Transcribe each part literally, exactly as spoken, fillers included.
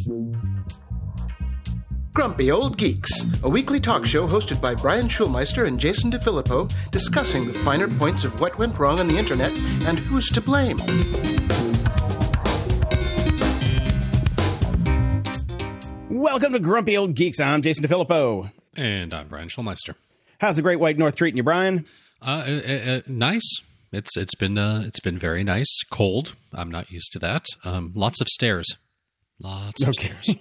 Grumpy Old Geeks, a weekly talk show hosted by Brian Schulmeister and Jason DeFilippo, discussing the finer points of what went wrong on the internet and who's to blame. Welcome to Grumpy Old Geeks. I'm Jason DeFilippo. And I'm Brian Schulmeister. How's the Great White North treating you, Brian? Uh, uh, uh, nice. It's it's been uh, it's been very nice. Cold. I'm not used to that. Um, lots of stairs. Lots of Okay. stairs.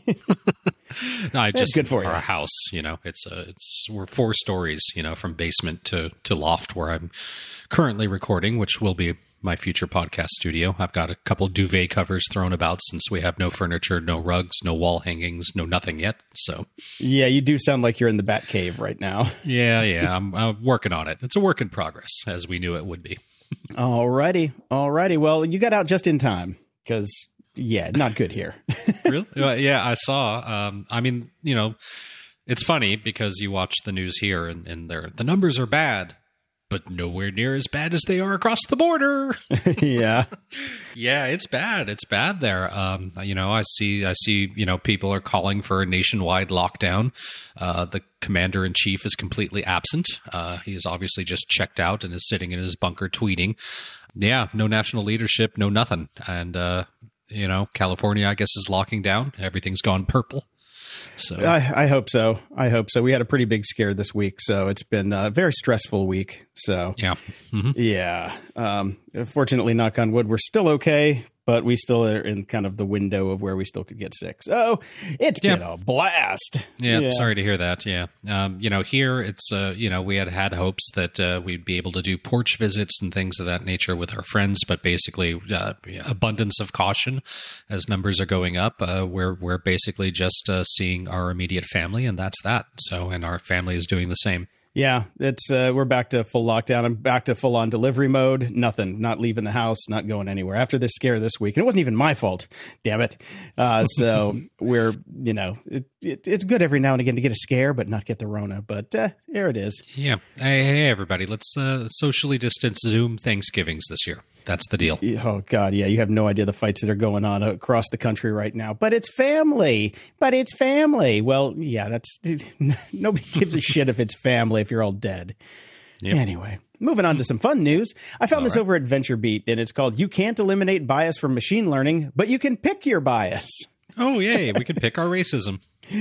No, I That's just good for our you. house. You know, it's uh, it's we're four stories. You know, from basement to to loft where I'm currently recording, which will be my future podcast studio. I've got a couple duvet covers thrown about since we have no furniture, no rugs, no wall hangings, no nothing yet. So Yeah, you do sound like you're in the Bat Cave right now. yeah, yeah, I'm uh, working on it. It's a work in progress, as we knew it would be. Alrighty, alrighty. Well, you got out just in time because, yeah, not good here. Really? Well, yeah, I saw. Um, I mean, you know, it's funny because you watch the news here and, and they're, the numbers are bad, but nowhere near as bad as they are across the border. Yeah. Yeah, it's bad. It's bad there. Um, you know, I see, I see, you know, people are calling for a nationwide lockdown. Uh, the commander in chief is completely absent. Uh, he is obviously just checked out and is sitting in his bunker tweeting. Yeah, no national leadership, no nothing. And, uh, you know, California, I guess, is locking down. Everything's gone purple. So I, I hope so. I hope so. We had a pretty big scare this week, so it's been a very stressful week. So yeah, mm-hmm. yeah. Um, fortunately, knock on wood, we're still okay, but we still are in kind of the window of where we still could get sick. So it's Yeah. been a blast. Yeah, sorry to hear that. Yeah. Um, you know, here it's, uh, you know, we had had hopes that uh, we'd be able to do porch visits and things of that nature with our friends, but basically uh, abundance of caution as numbers are going up. Uh, we're, we're basically just uh, seeing our immediate family, and that's that. So, and our family is doing the same. Yeah, it's uh, we're back to full lockdown. I'm back to full on delivery mode. Nothing, not leaving the house, not going anywhere. After this scare this week, and it wasn't even my fault. Damn it! Uh, so we're, you know, it, it, it's good every now and again to get a scare, but not get the Rona. But uh, there it is. Yeah. Hey, hey everybody, let's uh, socially distance Zoom Thanksgivings this year. That's the deal. Oh God, yeah, you have no idea the fights that are going on across the country right now. But it's family. But it's family. Well, yeah, that's nobody gives a shit if it's family if you're all dead. Yep. Anyway, moving on to some fun news. I found All this right. over at VentureBeat, and it's called "You Can't Eliminate Bias from Machine Learning, but You Can Pick Your Bias." Oh, yay. We can pick our racism.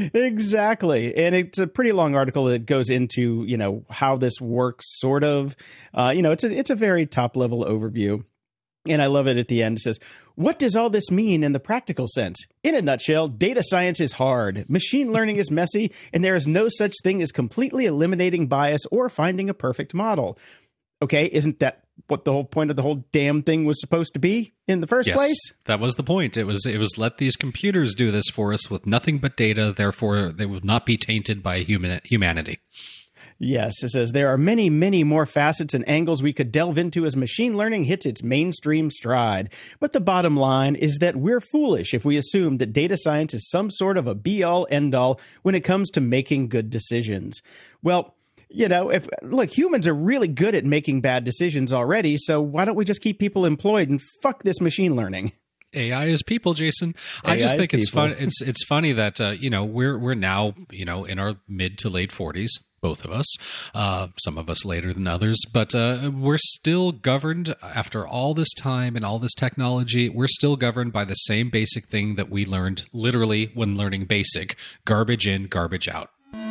Exactly. And it's a pretty long article that goes into, you know, how this works, sort of. Uh, you know, it's a, it's a very top level overview. And I love it at the end. It says, what does all this mean in the practical sense? In a nutshell, data science is hard. Machine learning is messy, and there is no such thing as completely eliminating bias or finding a perfect model. Okay, isn't that what the whole point of the whole damn thing was supposed to be in the first Yes, place? that was the point. It was it was let these computers do this for us with nothing but data. Therefore, they would not be tainted by human humanity. Yes, it says there are many, many more facets and angles we could delve into as machine learning hits its mainstream stride. But the bottom line is that we're foolish if we assume that data science is some sort of a be-all, end-all when it comes to making good decisions. Well, you know, if look, humans are really good at making bad decisions already, so why don't we just keep people employed and fuck this machine learning? A I is people, Jason. I A I just is think it's people. fun. It's it's funny that uh, you know we're we're now you know in our mid to late forties, both of us. Uh, some of us later than others, but uh, we're still governed after all this time and all this technology. We're still governed by the same basic thing that we learned literally when learning BASIC: garbage in, garbage out.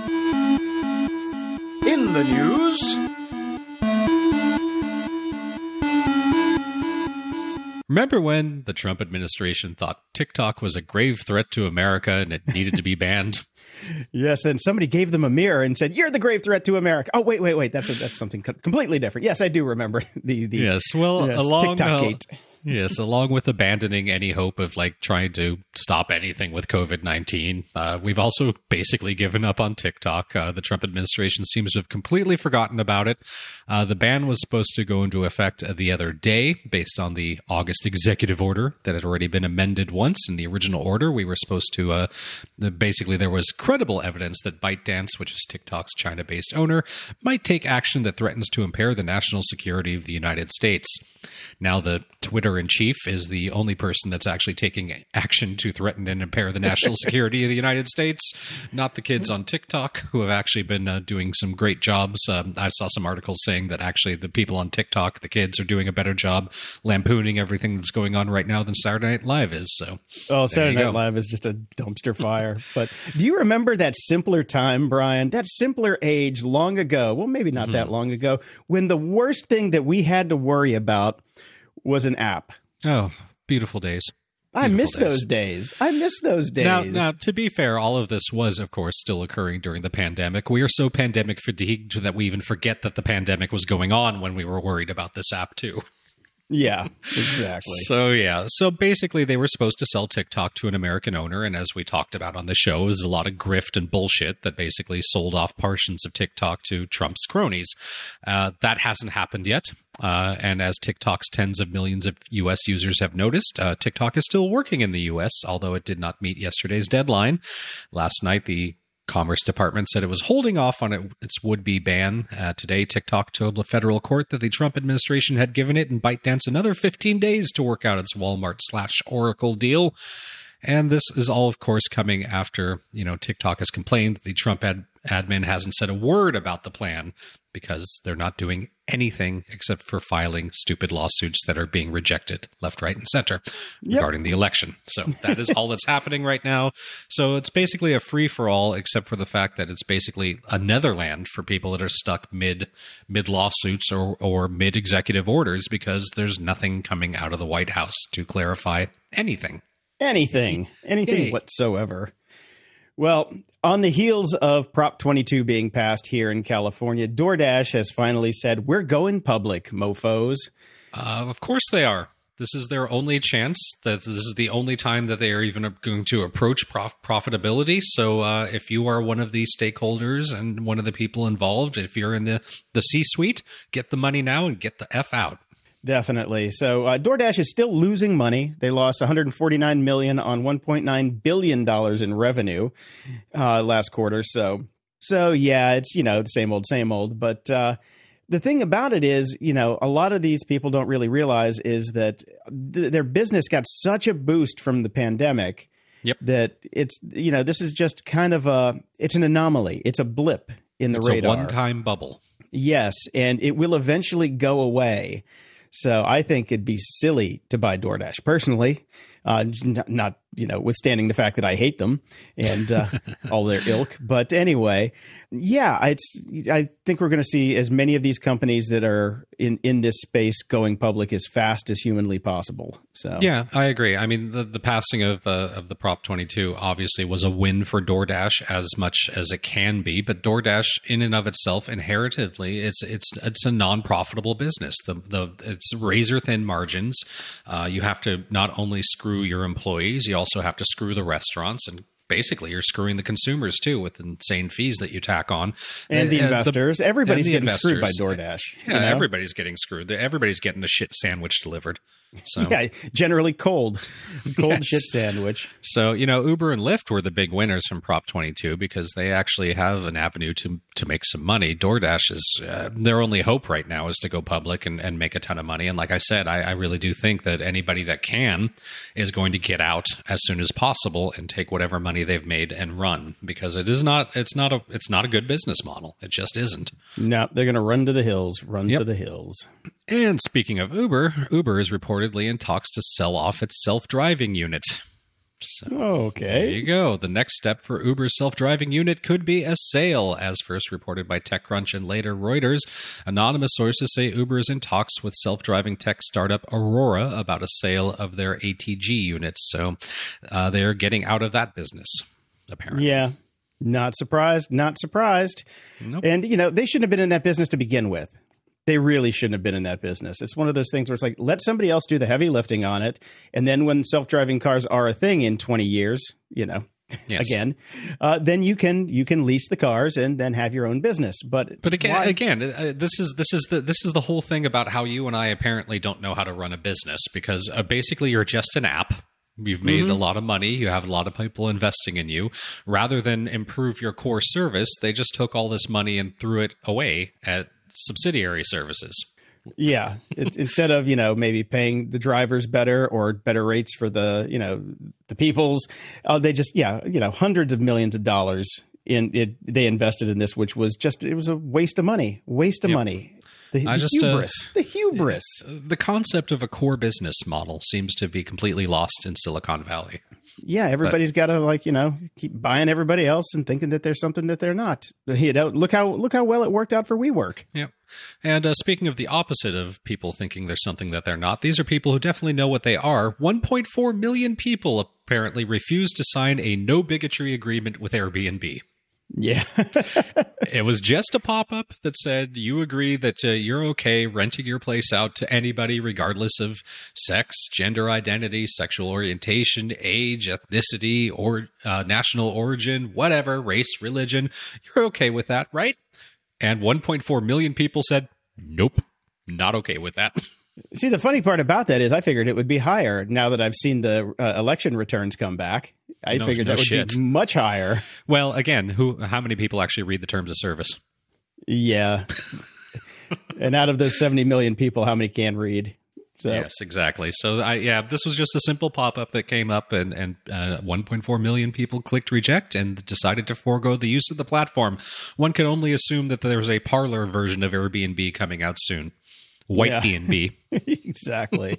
In the news, Remember when the Trump administration thought TikTok was a grave threat to America and it needed to be banned? Yes, and somebody gave them a mirror and said, "You're the grave threat to America." Oh, wait, wait, wait. That's a, that's something co- completely different. Yes, I do remember the the Yes, well, yes, along TikTok uh, gate. Yes, along with abandoning any hope of like trying to stop anything with COVID nineteen, uh, we've also basically given up on TikTok. Uh, the Trump administration seems to have completely forgotten about it. Uh, the ban was supposed to go into effect the other day based on the August executive order that had already been amended once. In the original order, we were supposed to, uh, the, basically there was credible evidence that ByteDance, which is TikTok's China-based owner, might take action that threatens to impair the national security of the United States. now the Twitter-in-chief is the only person that's actually taking action to threaten and impair the national security of the United States, not the kids on TikTok, who have actually been uh, doing some great jobs. Um, I saw some articles saying that actually the people on TikTok, the kids, are doing a better job lampooning everything that's going on right now than Saturday Night Live is. So, oh, Saturday Night Live is just a dumpster fire. But do you remember that simpler time, Brian? That simpler age long ago, well, maybe not mm-hmm. that long ago, when the worst thing that we had to worry about was an app. Oh, beautiful days. I miss days. those days. I miss those days. Now, now, to be fair, all of this was, of course, still occurring during the pandemic. We are so pandemic fatigued that we even forget that the pandemic was going on when we were worried about this app, too. Yeah, exactly. So, yeah. So, basically, they were supposed to sell TikTok to an American owner. And as we talked about on the show, it was a lot of grift and bullshit that basically sold off portions of TikTok to Trump's cronies. Uh, that hasn't happened yet. Uh, and as TikTok's tens of millions of U S users have noticed, uh, TikTok is still working in the U S, although it did not meet yesterday's deadline. Last night, the Commerce Department said it was holding off on it, its would-be ban. Uh, today, TikTok told the federal court that the Trump administration had given it and ByteDance another fifteen days to work out its Walmart slash Oracle deal. And this is all, of course, coming after, you know, TikTok has complained that the Trump ad- admin hasn't said a word about the plan because they're not doing anything except for filing stupid lawsuits that are being rejected left, right, and center yep. regarding the election. So that is all that's happening right now. So it's basically a free-for-all, except for the fact that it's basically a Netherland for people that are stuck mid mid lawsuits or, or mid executive orders because there's nothing coming out of the White House to clarify anything. Anything. Anything Yay. whatsoever. Well, on the heels of Prop twenty-two being passed here in California, DoorDash has finally said, we're going public, mofos. Uh, of course they are. This is their only chance. That this is the only time that they are even going to approach prof- profitability. So uh, if you are one of the stakeholders and one of the people involved, if you're in the, the C-suite, get the money now and get the F out. Definitely. So uh, DoorDash is still losing money. They lost one hundred forty-nine million dollars on one point nine billion dollars in revenue uh, last quarter. So, so yeah, it's, you know, the same old, same old. But uh, the thing about it is, you know, a lot of these people don't really realize is that th- their business got such a boost from the pandemic yep. that it's, you know, this is just kind of a, it's an anomaly. It's a blip in the it's radar. It's a one-time bubble. Yes, and it will eventually go away. So I think it'd be silly to buy DoorDash personally, uh, not, not, you know, withstanding the fact that I hate them and uh, all their ilk. But anyway, yeah, it's, I think we're going to see as many of these companies that are in, in this space going public as fast as humanly possible. So yeah, I agree. I mean, the, the passing of uh, of the Prop twenty-two obviously was a win for DoorDash as much as it can be. But DoorDash, in and of itself, inherently, it's it's it's a non-profitable business. The the it's razor thin margins. Uh, you have to not only screw your employees, you also have to screw the restaurants, and basically you're screwing the consumers too with insane fees that you tack on. And the uh, investors. The, Everybody's and the getting investors. screwed by DoorDash. Yeah, you know? Everybody's getting screwed. Everybody's getting a shit sandwich delivered. So. Yeah, generally cold. Cold Yes. shit sandwich. So, you know, Uber and Lyft were the big winners from Prop twenty-two because they actually have an avenue to to make some money. DoorDash is, uh, their only hope right now is to go public and, and make a ton of money. And like I said, I, I really do think that anybody that can is going to get out as soon as possible and take whatever money they've made and run, because it is not, it's not a, it's not a good business model. It just isn't. No, they're going to run to the hills, run Yep. to the hills. And speaking of Uber, Uber is reportedly in talks to sell off its self-driving unit. So there Okay. you go. The next step for Uber's self-driving unit could be a sale, as first reported by TechCrunch and later Reuters. Anonymous sources say Uber is in talks with self-driving tech startup Aurora about a sale of their A T G units. So uh, they're getting out of that business, apparently. Yeah. Not surprised. Not surprised. Nope. And, you know, they shouldn't have been in that business to begin with. They really shouldn't have been in that business. It's one of those things where it's like, let somebody else do the heavy lifting on it. And then when self-driving cars are a thing in twenty years, you know, Yes. again, uh, then you can you can lease the cars and then have your own business. But But again, why- again, uh, this is this is the this is the whole thing about how you and I apparently don't know how to run a business, because uh, basically you're just an app. You've made Mm-hmm. a lot of money. You have a lot of people investing in you. Rather than improve your core service, they just took all this money and threw it away at subsidiary services. Yeah. It, instead of, you know, maybe paying the drivers better or better rates for the, you know, the peoples, uh, they just, yeah, you know, hundreds of millions of dollars in it. They invested in this, which was just, it was a waste of money, waste of yep. money. The, the just, hubris, uh, the hubris. The concept of a core business model seems to be completely lost in Silicon Valley. Yeah, everybody's got to, like, you know, keep buying everybody else and thinking that there's something that they're not. You know, look how look how well it worked out for WeWork. Yeah. And uh, speaking of the opposite of people thinking there's something that they're not, these are people who definitely know what they are. one point four million people apparently refused to sign a no bigotry agreement with Airbnb. Yeah. It was just a pop-up that said you agree that uh, you're okay renting your place out to anybody regardless of sex, gender identity, sexual orientation, age, ethnicity, or uh, national origin, whatever, race, religion. You're okay with that, right? And one point four million people said, nope, not okay with that. See, the funny part about that is I figured it would be higher now that I've seen the uh, election returns come back. I no, figured no that would shit. be much higher. Well, again, who? How many people actually read the terms of service? Yeah. And out of those seventy million people, how many can read? So. Yes, exactly. So, I, yeah, this was just a simple pop-up that came up, and, and uh, one point four million people clicked reject and decided to forego the use of the platform. One can only assume that there's a parlor version of Airbnb coming out soon. White yeah. B and B. Exactly.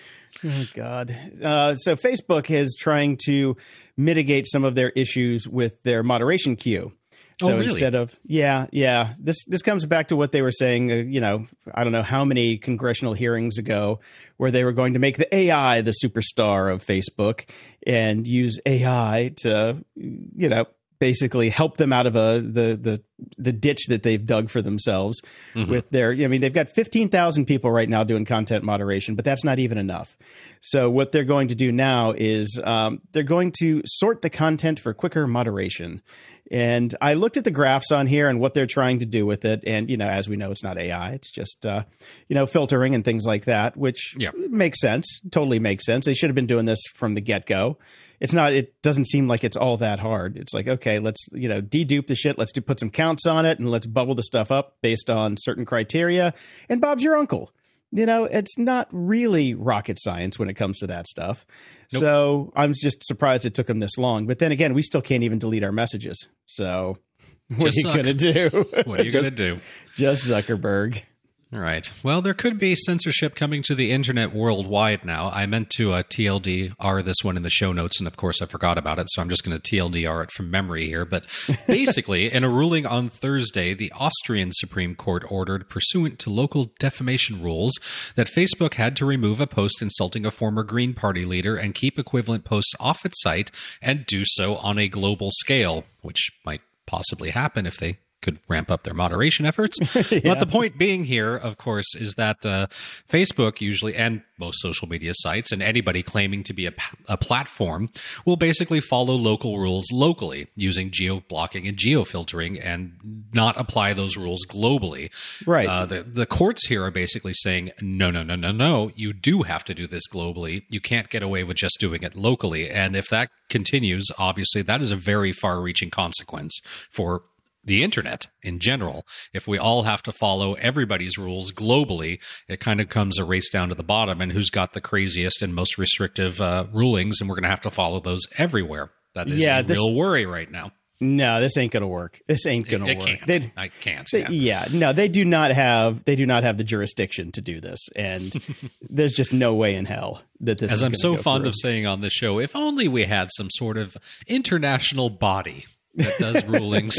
Oh, God. Uh, so Facebook is trying to mitigate some of their issues with their moderation queue. So oh, really? instead of, yeah, yeah, this this comes back to what they were saying, uh, you know, I don't know how many congressional hearings ago where they were going to make the A I the superstar of Facebook and use A I to, you know, basically help them out of a the the the ditch that they've dug for themselves mm-hmm. with their, I mean, they've got fifteen thousand people right now doing content moderation, but that's not even enough. So what they're going to do now is um, they're going to sort the content for quicker moderation. And I looked at the graphs on here and what they're trying to do with it. And, you know, as we know, it's not A I. It's just, uh, you know, filtering and things like that, which yep. makes sense. Totally makes sense. They should have been doing this from the get-go. It's not, it doesn't seem like it's all that hard. It's like, okay, let's, you know, dedupe the shit. Let's do put some counts on it and let's bubble the stuff up based on certain criteria. And Bob's your uncle. You know, it's not really rocket science when it comes to that stuff. Nope. So I'm just surprised it took them this long. But then again, we still can't even delete our messages. So what just are you going to do? What are you going to do? Just Zuckerberg. All right. Well, there could be censorship coming to the internet worldwide now. I meant to uh, T L D R this one in the show notes, and of course I forgot about it, so I'm just going to T L D R it from memory here. But basically, in a ruling on Thursday, the Austrian Supreme Court ordered, pursuant to local defamation rules, that Facebook had to remove a post insulting a former Green Party leader and keep equivalent posts off its site and do so on a global scale, which might possibly happen if they could ramp up their moderation efforts. Yeah. But the point being here, of course, is that uh, Facebook usually, and most social media sites, and anybody claiming to be a, a platform, will basically follow local rules locally using geo-blocking and geo-filtering and not apply those rules globally. Right. Uh, the, the courts here are basically saying, no, no, no, no, no, you do have to do this globally. You can't get away with just doing it locally. And if that continues, obviously, that is a very far-reaching consequence for the internet in general. If we all have to follow everybody's rules globally, it kind of comes a race down to the bottom and who's got the craziest and most restrictive uh, rulings, and we're going to have to follow those everywhere. That is yeah, a this, real worry right now. No, this ain't going to work. This ain't going to work. Can't. They, I can't. They, yeah. yeah, no, they do not have. They do not have the jurisdiction to do this, and there's just no way in hell that this. As is I'm so fond through. of saying on this show, if only we had some sort of international body that does rulings.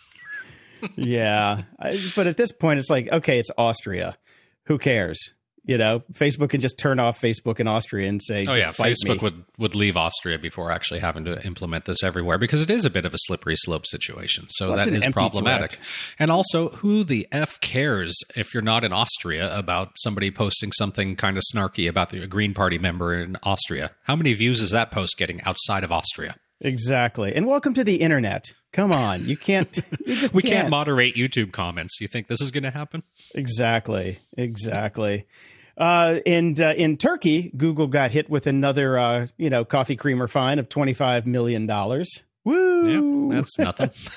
Yeah. I, but at this point, it's like, okay, it's Austria. Who cares? You know, Facebook can just turn off Facebook in Austria and say, oh, yeah, Facebook me. would, would leave Austria before actually having to implement this everywhere because it is a bit of a slippery slope situation. So well, that is problematic. Threat. And also, who the F cares if you're not in Austria about somebody posting something kind of snarky about the Green Party member in Austria? How many views is that post getting outside of Austria? Exactly. And welcome to the internet. Come on. You can't. You just we can't. can't moderate YouTube comments. You think this is going to happen? Exactly. Exactly. Uh, and uh, in Turkey, Google got hit with another, uh, you know, coffee creamer fine of twenty-five million dollars. Woo! Yeah, that's nothing.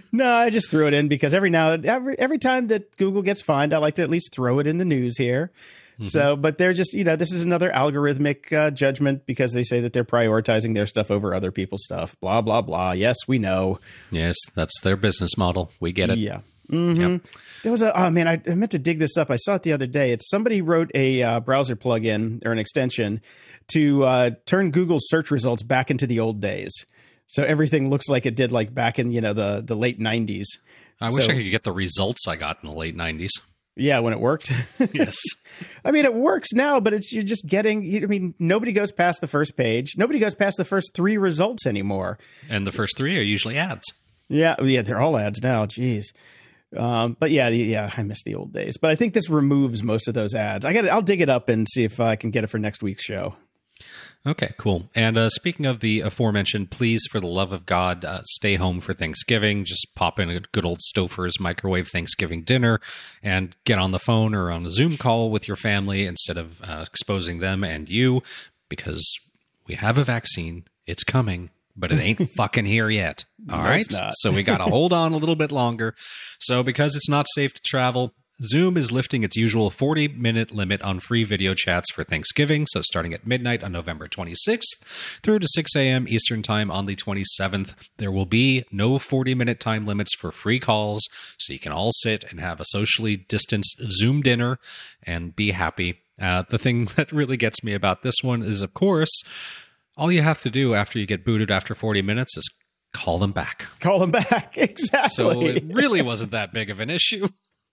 No, I just threw it in because every now every every time that Google gets fined, I like to at least throw it in the news here. Mm-hmm. So, but they're just, you know, this is another algorithmic uh, judgment because they say that they're prioritizing their stuff over other people's stuff. Blah, blah, blah. Yes, we know. Yes, that's their business model. We get it. Yeah. Mm-hmm. Yep. There was a, oh man, I, I meant to dig this up. I saw it the other day. It's somebody wrote a uh, browser plugin or an extension to uh, turn Google's search results back into the old days. So everything looks like it did like back in, you know, the, the late nineties. I so, wish I could get the results I got in the late nineties. Yeah, when it worked. Yes. I mean, it works now, but it's you're just getting, I mean, nobody goes past the first page. Nobody goes past the first three results anymore. And the first three are usually ads. Yeah, yeah, they're all ads now. Jeez. Um, but yeah, yeah, I miss the old days. But I think this removes most of those ads. I got, I'll dig it up and see if I can get it for next week's show. Okay, cool. And uh, speaking of the aforementioned, please, for the love of God, uh, stay home for Thanksgiving. Just pop in a good old Stouffer's microwave Thanksgiving dinner and get on the phone or on a Zoom call with your family instead of uh, exposing them and you, because we have a vaccine. It's coming, but it ain't fucking here yet. All no, right? It's not. So we got to hold on a little bit longer. So because it's not safe to travel, Zoom is lifting its usual forty-minute limit on free video chats for Thanksgiving, so starting at midnight on November twenty-sixth through to six a.m. Eastern Time on the twenty-seventh. There will be no forty-minute time limits for free calls, so you can all sit and have a socially distanced Zoom dinner and be happy. Uh, the thing that really gets me about this one is, of course, all you have to do after you get booted after forty minutes is call them back. Call them back, exactly. So it really wasn't that big of an issue.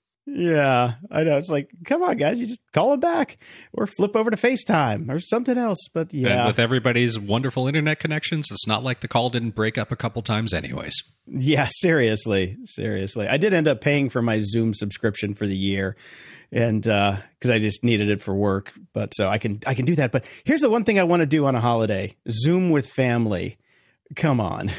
Yeah, I know. It's like, come on, guys, you just call it back or flip over to FaceTime or something else. But yeah. And with everybody's wonderful internet connections, it's not like the call didn't break up a couple times anyways. Yeah, seriously. Seriously. I did end up paying for my Zoom subscription for the year and uh, because I just needed it for work. But so I can I can do that. But here's the one thing I want to do on a holiday. Zoom with family. Come on.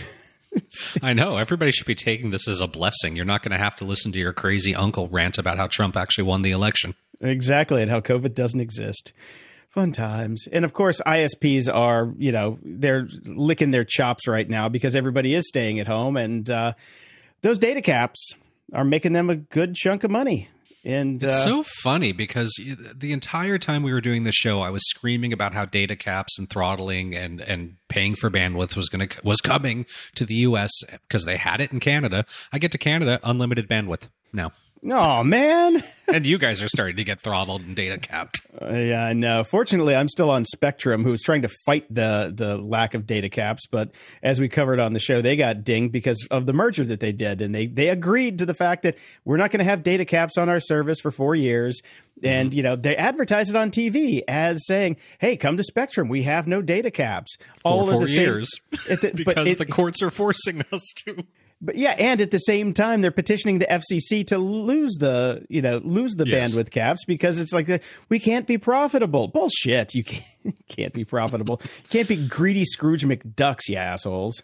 I know. Everybody should be taking this as a blessing. You're not going to have to listen to your crazy uncle rant about how Trump actually won the election. Exactly, and how COVID doesn't exist. Fun times. And of course, I S Ps are, you know, they're licking their chops right now because everybody is staying at home. And uh, those data caps are making them a good chunk of money. And it's uh, so funny because the entire time we were doing the show, I was screaming about how data caps and throttling and, and paying for bandwidth was going to was coming to the U S because they had it in Canada. I get to Canada, unlimited bandwidth now. Oh, man. And you guys are starting to get throttled and data capped. Uh, yeah, I know. Fortunately, I'm still on Spectrum, who's trying to fight the the lack of data caps. But as we covered on the show, they got dinged because of the merger that they did. And they, they agreed to the fact that we're not going to have data caps on our service for four years. And, you know, they advertise it on T V as saying, hey, come to Spectrum. We have no data caps. All for four the same, years. the, because it, the courts are forcing us to. But yeah, and at the same time, they're petitioning the F C C to lose the, you know, lose the yes. bandwidth caps because it's like the, we can't be profitable. Bullshit. You can't, can't be profitable. You can't be greedy Scrooge McDucks, you assholes.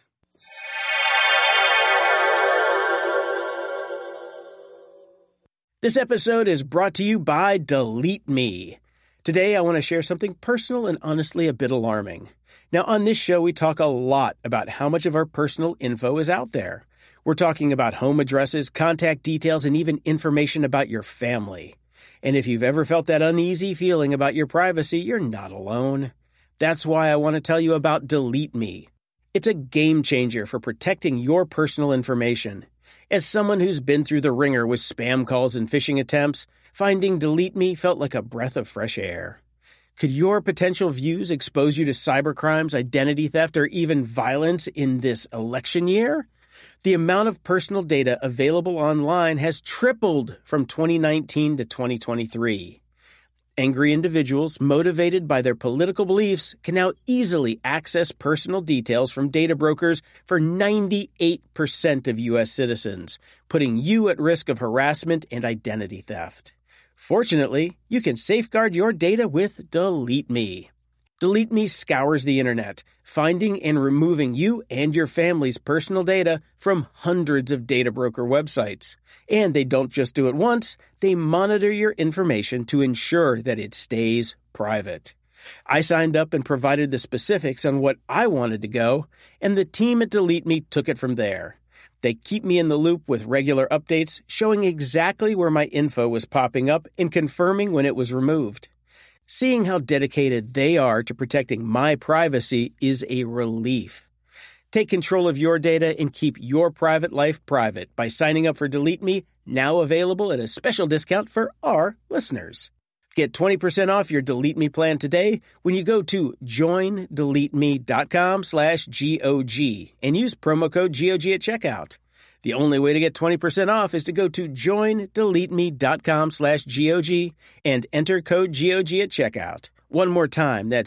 This episode is brought to you by Delete Me. Today, I want to share something personal and honestly a bit alarming. Now, on this show, we talk a lot about how much of our personal info is out there. We're talking about home addresses, contact details, and even information about your family. And if you've ever felt that uneasy feeling about your privacy, you're not alone. That's why I want to tell you about Delete Me. It's a game changer for protecting your personal information. As someone who's been through the ringer with spam calls and phishing attempts, finding Delete Me felt like a breath of fresh air. Could your potential views expose you to cybercrimes, identity theft, or even violence in this election year? The amount of personal data available online has tripled from twenty nineteen to twenty twenty-three. Angry individuals motivated by their political beliefs can now easily access personal details from data brokers for ninety-eight percent of U S citizens, putting you at risk of harassment and identity theft. Fortunately, you can safeguard your data with Delete Me. Delete Me scours the internet, finding and removing you and your family's personal data from hundreds of data broker websites. And they don't just do it once, they monitor your information to ensure that it stays private. I signed up and provided the specifics on what I wanted to go, and the team at Delete Me took it from there. They keep me in the loop with regular updates, showing exactly where my info was popping up and confirming when it was removed. Seeing how dedicated they are to protecting my privacy is a relief. Take control of your data and keep your private life private by signing up for Delete Me, now available at a special discount for our listeners. Get twenty percent off your Delete Me plan today when you go to joindeleteme.com slash GOG and use promo code G O G at checkout. The only way to get twenty percent off is to go to joindeleteme.com slash GOG and enter code G O G at checkout. One more time, that's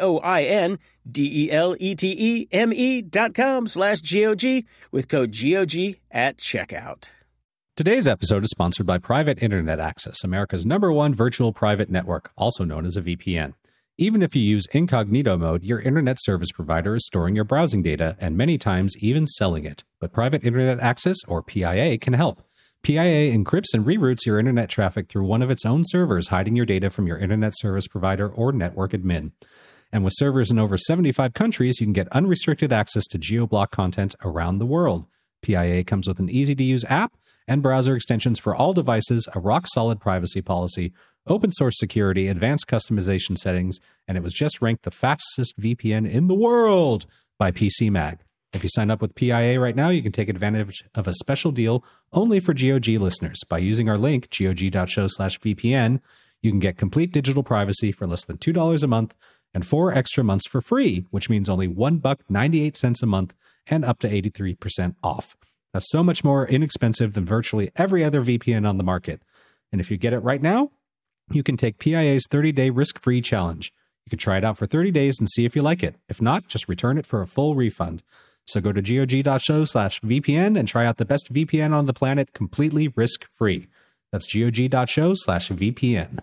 J-O-I-N-D-E-L-E-T-E-M-E dot com slash G-O-G with code G O G at checkout. Today's episode is sponsored by Private Internet Access, America's number one virtual private network, also known as a V P N. Even if you use incognito mode, your internet service provider is storing your browsing data and many times even selling it. But Private Internet Access, or P I A, can help. P I A encrypts and reroutes your internet traffic through one of its own servers, hiding your data from your internet service provider or network admin. And with servers in over seventy-five countries, you can get unrestricted access to geo-block content around the world. P I A comes with an easy-to-use app and browser extensions for all devices, a rock-solid privacy policy, open-source security, advanced customization settings, and it was just ranked the fastest V P N in the world by P C Mag. If you sign up with P I A right now, you can take advantage of a special deal only for G O G listeners. By using our link, gog.show slash VPN, you can get complete digital privacy for less than two dollars a month and four extra months for free, which means only one buck ninety-eight cents a month and up to eighty-three percent off. That's so much more inexpensive than virtually every other V P N on the market. And if you get it right now, you can take P I A's thirty-day risk-free challenge. You can try it out for thirty days and see if you like it. If not, just return it for a full refund. So go to gog.show slash VPN and try out the best V P N on the planet completely risk-free. That's gog.show slash VPN.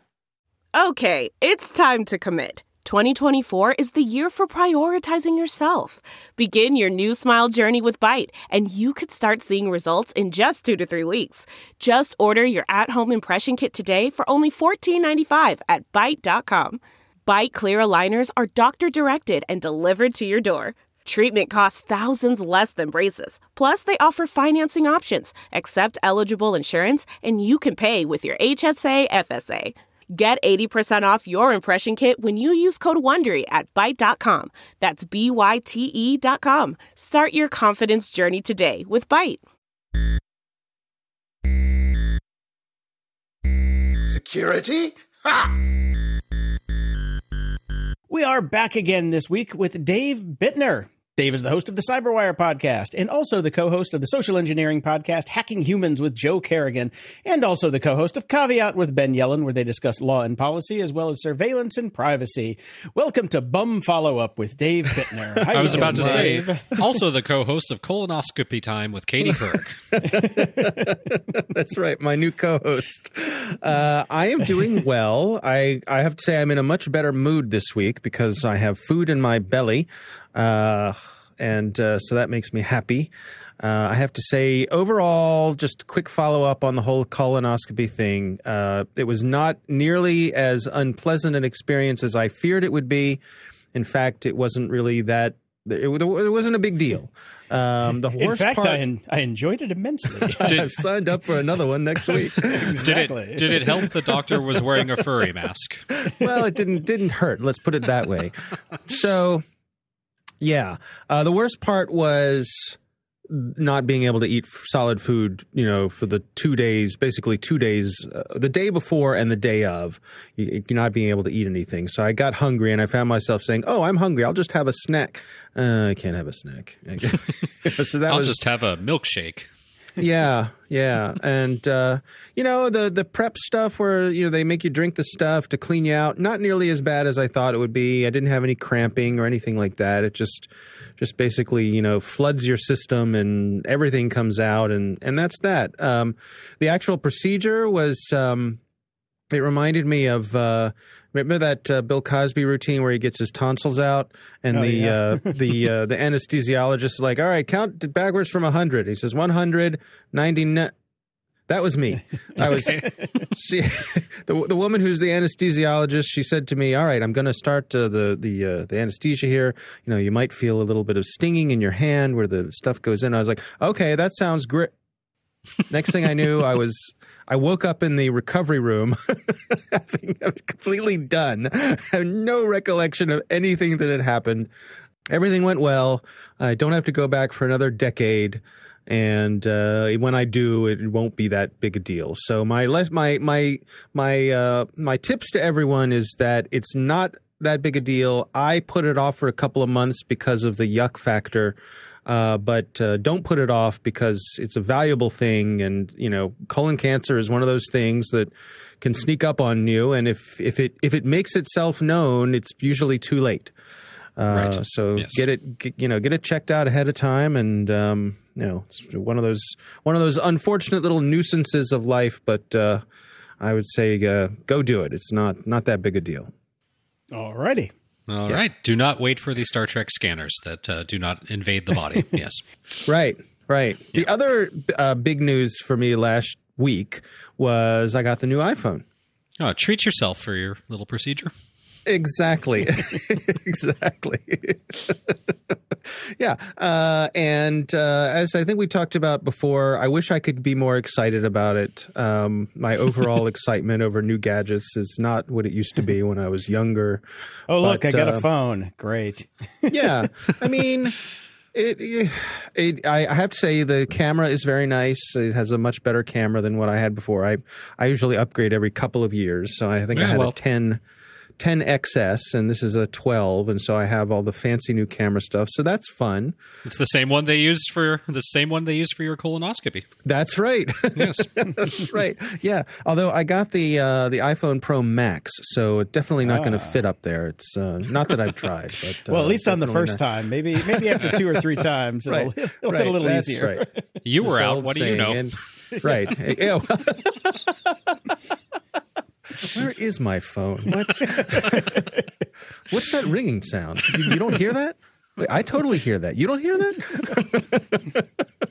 Okay, it's time to commit. twenty twenty-four is the year for prioritizing yourself. Begin your new smile journey with Byte, and you could start seeing results in just two to three weeks. Just order your at-home impression kit today for only fourteen ninety-five at byte dot com. Byte clear aligners are doctor-directed and delivered to your door. Treatment costs thousands less than braces. Plus, they offer financing options, accept eligible insurance, and you can pay with your H S A F S A. Get eighty percent off your impression kit when you use code WONDERY at byte dot com. That's B Y T E dot com. Start your confidence journey today with Byte. Security? Ha! We are back again this week with Dave Bittner. Dave is the host of the Cyberwire podcast and also the co-host of the social engineering podcast Hacking Humans with Joe Kerrigan, and also the co-host of Caveat with Ben Yellen, where they discuss law and policy as well as surveillance and privacy. Welcome to Bum Follow-Up with Dave Bittner. I was about to say, also the co-host of Colonoscopy Time with Katie Kirk. That's right, my new co-host. Uh, I am doing well. I, I have to say I'm in a much better mood this week because I have food in my belly. Uh, and uh, so that makes me happy. Uh, I have to say, overall, just a quick follow-up on the whole colonoscopy thing. Uh, it was not nearly as unpleasant an experience as I feared it would be. In fact, it wasn't really that it, it wasn't a big deal. Um, the worst In fact, part, I, en- I enjoyed it immensely. I've signed up for another one next week. Exactly. Did it, did it help the doctor was wearing a furry mask? Well, it didn't didn't hurt. Let's put it that way. So... Yeah. Uh, the worst part was not being able to eat solid food, you know, for the two days, basically two days, uh, the day before and the day of, you, you're not being able to eat anything. So I got hungry and I found myself saying, oh, I'm hungry. I'll just have a snack. Uh, I can't have a snack. So that I'll was, just have a milkshake. Yeah, yeah. And, uh, you know, the, the prep stuff where, you know, they make you drink the stuff to clean you out, not nearly as bad as I thought it would be. I didn't have any cramping or anything like that. It just just basically, you know, floods your system and everything comes out. And, and that's that. Um, the actual procedure was, um, it reminded me of, uh, remember that uh, Bill Cosby routine where he gets his tonsils out and oh, the yeah. uh, the uh, the anesthesiologist is like, all right, count backwards from one hundred. He says one hundred, ninety-nine. That was me. I was she, the the woman who's the anesthesiologist. She said to me, "All right, I'm going to start uh, the the uh, the anesthesia here. You know, you might feel a little bit of stinging in your hand where the stuff goes in." I was like, "Okay, that sounds great." Next thing I knew, I was I woke up in the recovery room, having completely done. I have no recollection of anything that had happened. Everything went well. I don't have to go back for another decade. And uh, when I do, it won't be that big a deal. So my my my my uh, my tips to everyone is that it's not that big a deal. I put it off for a couple of months because of the yuck factor, uh, but uh, don't put it off because it's a valuable thing. And you know, colon cancer is one of those things that can sneak up on you, and if if it if it makes itself known, it's usually too late. Uh, right. So yes. get it, get, you know, get it checked out ahead of time, and um, you know, it's one of those one of those unfortunate little nuisances of life. But uh, I would say uh, go do it. It's not not that big a deal. All righty. All Yeah. right. Do not wait for the Star Trek scanners that uh, do not invade the body. Yes. Right, right. The other uh, big news for me last week was I got the new iPhone. Oh, treat yourself for your little procedure. Exactly. Exactly. Yeah. Uh, and uh, as I think we talked about before, I wish I could be more excited about it. Um, my overall excitement over new gadgets is not what it used to be when I was younger. Oh, look, But, I got uh, a phone. Great. Yeah. I mean, it, it, I I have to say the camera is very nice. It has a much better camera than what I had before. I, I usually upgrade every couple of years. So I think I Yeah, had well- a ten ten X S, and this is a twelve, and so I have all the fancy new camera stuff. So that's fun. It's the same one they used for the same one they used for your colonoscopy. That's right. Yes. That's right. Yeah. Although I got the uh, the iPhone Pro Max, so it's definitely not going to fit up there. It's uh, not that I've tried, but uh, Well, at least on the definitely first not. time. Maybe maybe after two or three times, it'll, Right. it'll right. fit a little That's easier. Right. You That's were the out. old What do you saying. know? And- right. Yeah. Where is my phone? What? What's that ringing sound? You, you don't hear that? Wait, I totally hear that. You don't hear that?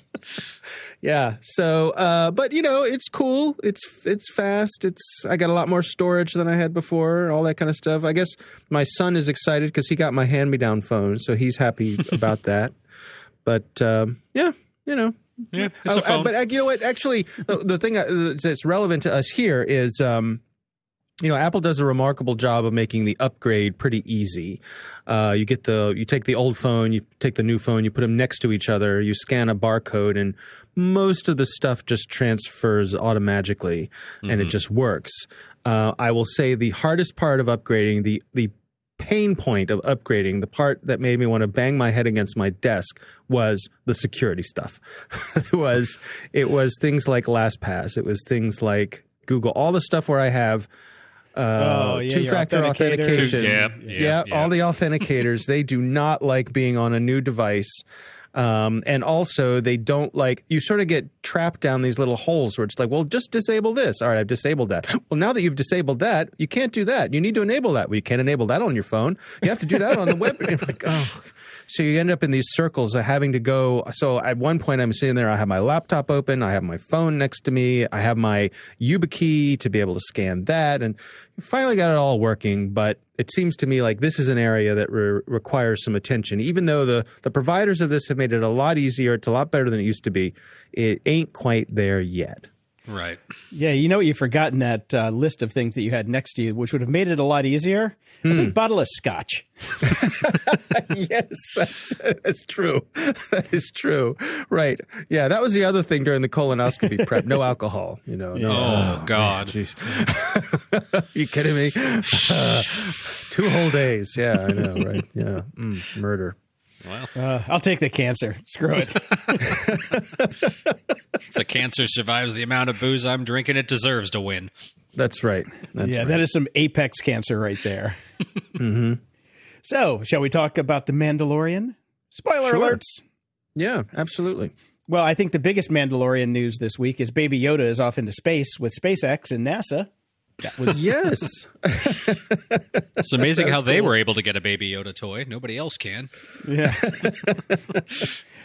Yeah. So, uh, but you know, it's cool. It's it's fast. It's I got a lot more storage than I had before. All that kind of stuff. I guess my son is excited because he got my hand-me-down phone, so he's happy about that. But um, yeah, you know. Yeah, it's I- a phone. I- but uh, you know what? Actually, the, the thing uh, that's relevant to us here is, um, you know, Apple does a remarkable job of making the upgrade pretty easy. Uh, you get the, you take the old phone, you take the new phone, you put them next to each other, you scan a barcode, and most of the stuff just transfers automatically, and it just works. Uh, I will say the hardest part of upgrading, the the pain point of upgrading, the part that made me want to bang my head against my desk was the security stuff. it was it was things like LastPass. It was things like Google, all the stuff where I have uh, Oh, yeah, your two-factor authenticators. authentication. Yeah, yeah, yeah, yeah. all the authenticators. They do not like being on a new device. Um, and also they don't like, you sort of get trapped down these little holes where it's like, well, just disable this. All right, I've disabled that. Well, now that you've disabled that, you can't do that. You need to enable that. Well, you can't enable that on your phone. You have to do that on the web. And you're like, oh. So you end up in these circles of having to go. So at one point I'm sitting there, I have my laptop open, I have my phone next to me, I have my YubiKey to be able to scan that. And finally got it all working. But it seems to me like this is an area that re- requires some attention. Even though the, the providers of this have made it a lot easier, it's a lot better than it used to be, it ain't quite there yet. Right. Yeah, you know what? You've forgotten that uh, list of things that you had next to you, which would have made it a lot easier. A big bottle of scotch. Yes, that's, that's true. That is true. Right. Yeah, that was the other thing during the colonoscopy prep. No alcohol, you know. No, Oh, God. jeez. You kidding me? Uh, two whole days. Yeah, I know, right? Yeah. Mm, murder. Well, Uh, I'll take the cancer. Screw it. if the cancer survives the amount of booze I'm drinking, it deserves to win. That's right. That's yeah, right. that is some apex cancer right there. mm-hmm. So, shall we talk about The Mandalorian? Spoiler Sure. alerts. Yeah, absolutely. Well, I think the biggest Mandalorian news this week is Baby Yoda is off into space with SpaceX and NASA. That was Yes. It's amazing That's how they cool. were able to get a Baby Yoda toy. Nobody else can. yeah.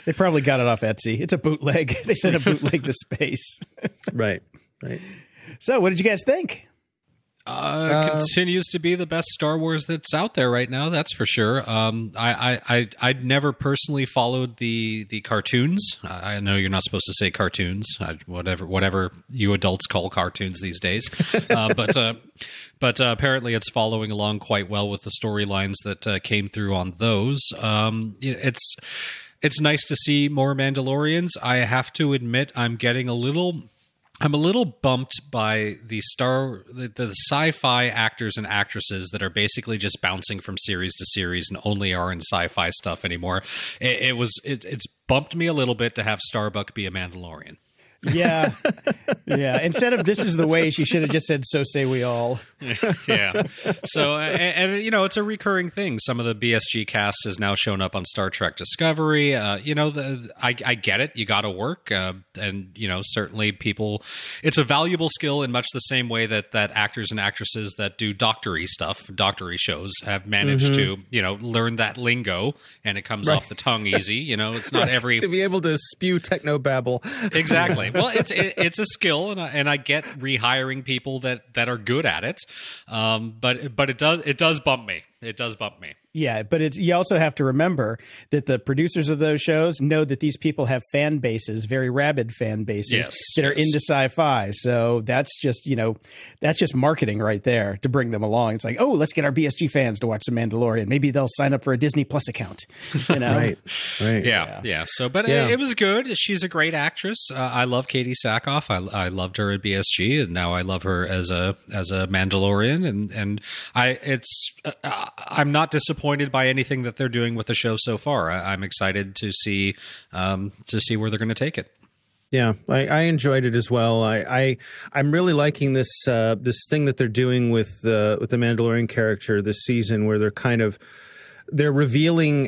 They probably got it off Etsy. It's a bootleg. They sent a bootleg to space. Right, right. So, what did you guys think? Uh, Uh, continues to be the best Star Wars that's out there right now. That's for sure. Um, I, I, I, I'd never personally followed the, the cartoons. I I know you're not supposed to say cartoons, I, whatever, whatever you adults call cartoons these days. Uh, but, uh, but uh, apparently it's following along quite well with the storylines that uh, came through on those. Um, it's, it's nice to see more Mandalorians. I have to admit, I'm getting a little I'm a little bumped by the star, the, the sci-fi actors and actresses that are basically just bouncing from series to series and only are in sci-fi stuff anymore. It, it was, it, it's bumped me a little bit to have Starbuck be a Mandalorian. Yeah. Yeah. Instead of "this is the way," she should have just said "so say we all." Yeah. So, and, and, you know, it's a recurring thing. Some of the B S G cast has now shown up on Star Trek Discovery. Uh, you know, the, I, I get it. You got to work. Uh, and, you know, certainly people, it's a valuable skill in much the same way that, that actors and actresses that do doctory stuff, doctory shows have managed mm-hmm. to, you know, learn that lingo and it comes right. off the tongue easy. You know, it's not right. every. To be able to spew technobabble. Exactly. Well, it's it, it's a skill, and I, and I get rehiring people that, that are good at it. Um, but but it does it does bump me. It does bump me. Yeah, but it's, you also have to remember that the producers of those shows know that these people have fan bases, very rabid fan bases yes, that yes. are into sci-fi. So that's just, you know, that's just marketing right there to bring them along. It's like, oh, let's get our B S G fans to watch The Mandalorian. Maybe they'll sign up for a Disney Plus account. You know? Right, right. Yeah, yeah. yeah. So, but yeah. It, it was good. She's a great actress. Uh, I love Katie Sackhoff. I, I loved her at B S G, and now I love her as a as a Mandalorian. And and I it's uh, I'm not disappointed by anything that they're doing with the show so far. I, I'm excited to see um, to see where they're going to take it. Yeah, I, I enjoyed it as well. I, I I'm really liking this uh, this thing that they're doing with the with the Mandalorian character this season, where they're kind of they're revealing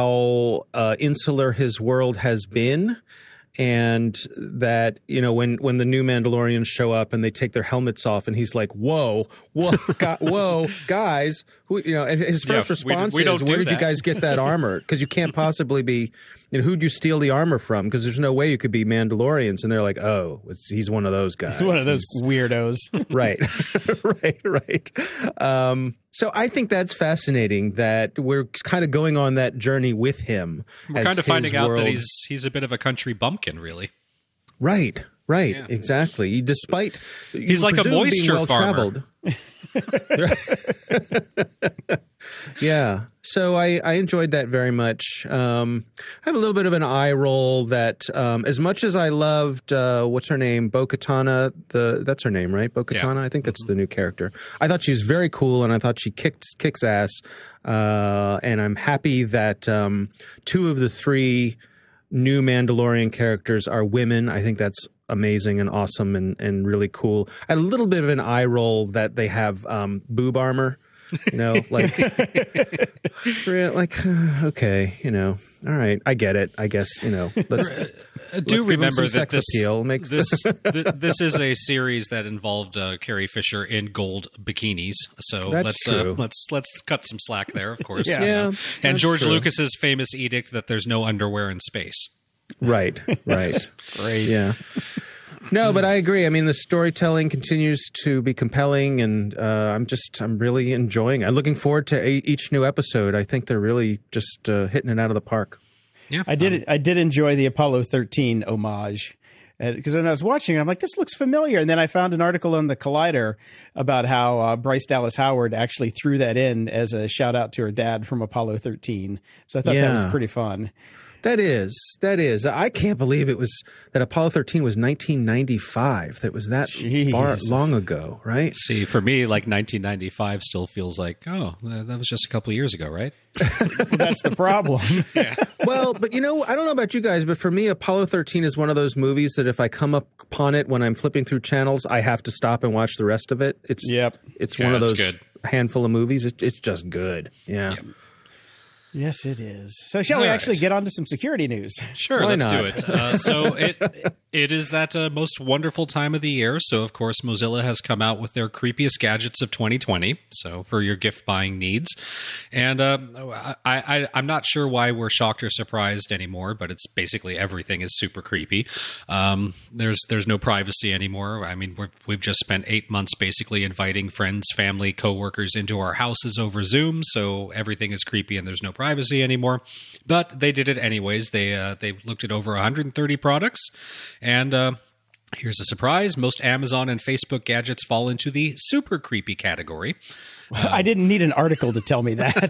how uh, insular his world has been. And that, you know, when, when the new Mandalorians show up and they take their helmets off and he's like, whoa, whoa, God, whoa, guys, who, you know, and his first yeah, response we, we is, where did that. you guys get that armor? Because you can't possibly be, you know, who'd you steal the armor from? Because there's no way you could be Mandalorians. And they're like, oh, it's, he's one of those guys. He's one of those he's, weirdos. Right, right, right. Um, So I think that's fascinating that we're kind of going on that journey with him. We're kind of finding out that he's he's a bit of a country bumpkin, really. Right, right, yeah. exactly. Despite he's like a moisture well farmer. Yeah, so I, I enjoyed that very much. Um, I have a little bit of an eye roll that um, as much as I loved, uh, what's her name, Bo-Katan, the that's her name, right? Bo-Katan, yeah. I think that's mm-hmm. the new character. I thought she was very cool, and I thought she kicked kicks ass. Uh, and I'm happy that um, two of the three new Mandalorian characters are women. I think that's amazing and awesome and, and really cool. I had a little bit of an eye roll that they have um, boob armor. You know, like, like, okay, you know, all right, I get it. I guess, you know, let's, uh, let's do give remember them some that sex this appeal makes this th- this is a series that involved uh, Carrie Fisher in gold bikinis. So That's let's true. Uh, let's let's cut some slack there, of course. Yeah, you know. yeah and George true. Lucas's famous edict that there's no underwear in space. Right, right, great, yeah. No, but I agree. I mean, the storytelling continues to be compelling, and uh, I'm just, I'm really enjoying it. I'm looking forward to a- each new episode. I think they're really just uh, hitting it out of the park. Yeah, I did. Um, I did enjoy the Apollo thirteen homage, because uh, when I was watching it, I'm like, this looks familiar. And then I found an article on the Collider about how uh, Bryce Dallas Howard actually threw that in as a shout out to her dad from Apollo thirteen. So I thought yeah. that was pretty fun. That is, that is. I can't believe it was that Apollo thirteen was nineteen ninety-five. That was that Jeez. far long ago, right? See, for me, like nineteen ninety-five still feels like, oh, that was just a couple of years ago, right? Well, that's the problem. Yeah. Well, but you know, I don't know about you guys, but for me, Apollo thirteen is one of those movies that if I come up upon it when I'm flipping through channels, I have to stop and watch the rest of it. It's Yep. It's yeah, one of those good. handful of movies. It, it's just good. Yeah. Yep. Yes, it is. So shall All we right. actually get on to some security news? Sure, Why let's not? do it. Uh, so it It is that uh, most wonderful time of the year. So, of course, Mozilla has come out with their creepiest gadgets of twenty twenty. So, for your gift buying needs. And uh, I, I, I'm not sure why we're shocked or surprised anymore, but it's basically everything is super creepy. Um, there's there's no privacy anymore. I mean, we're, we've just spent eight months basically inviting friends, family, coworkers into our houses over Zoom. So, everything is creepy and there's no privacy anymore. But they did it anyways. They, uh, they looked at over one hundred thirty products. And uh, here's a surprise. Most Amazon and Facebook gadgets fall into the super creepy category. Um, I didn't need an article to tell me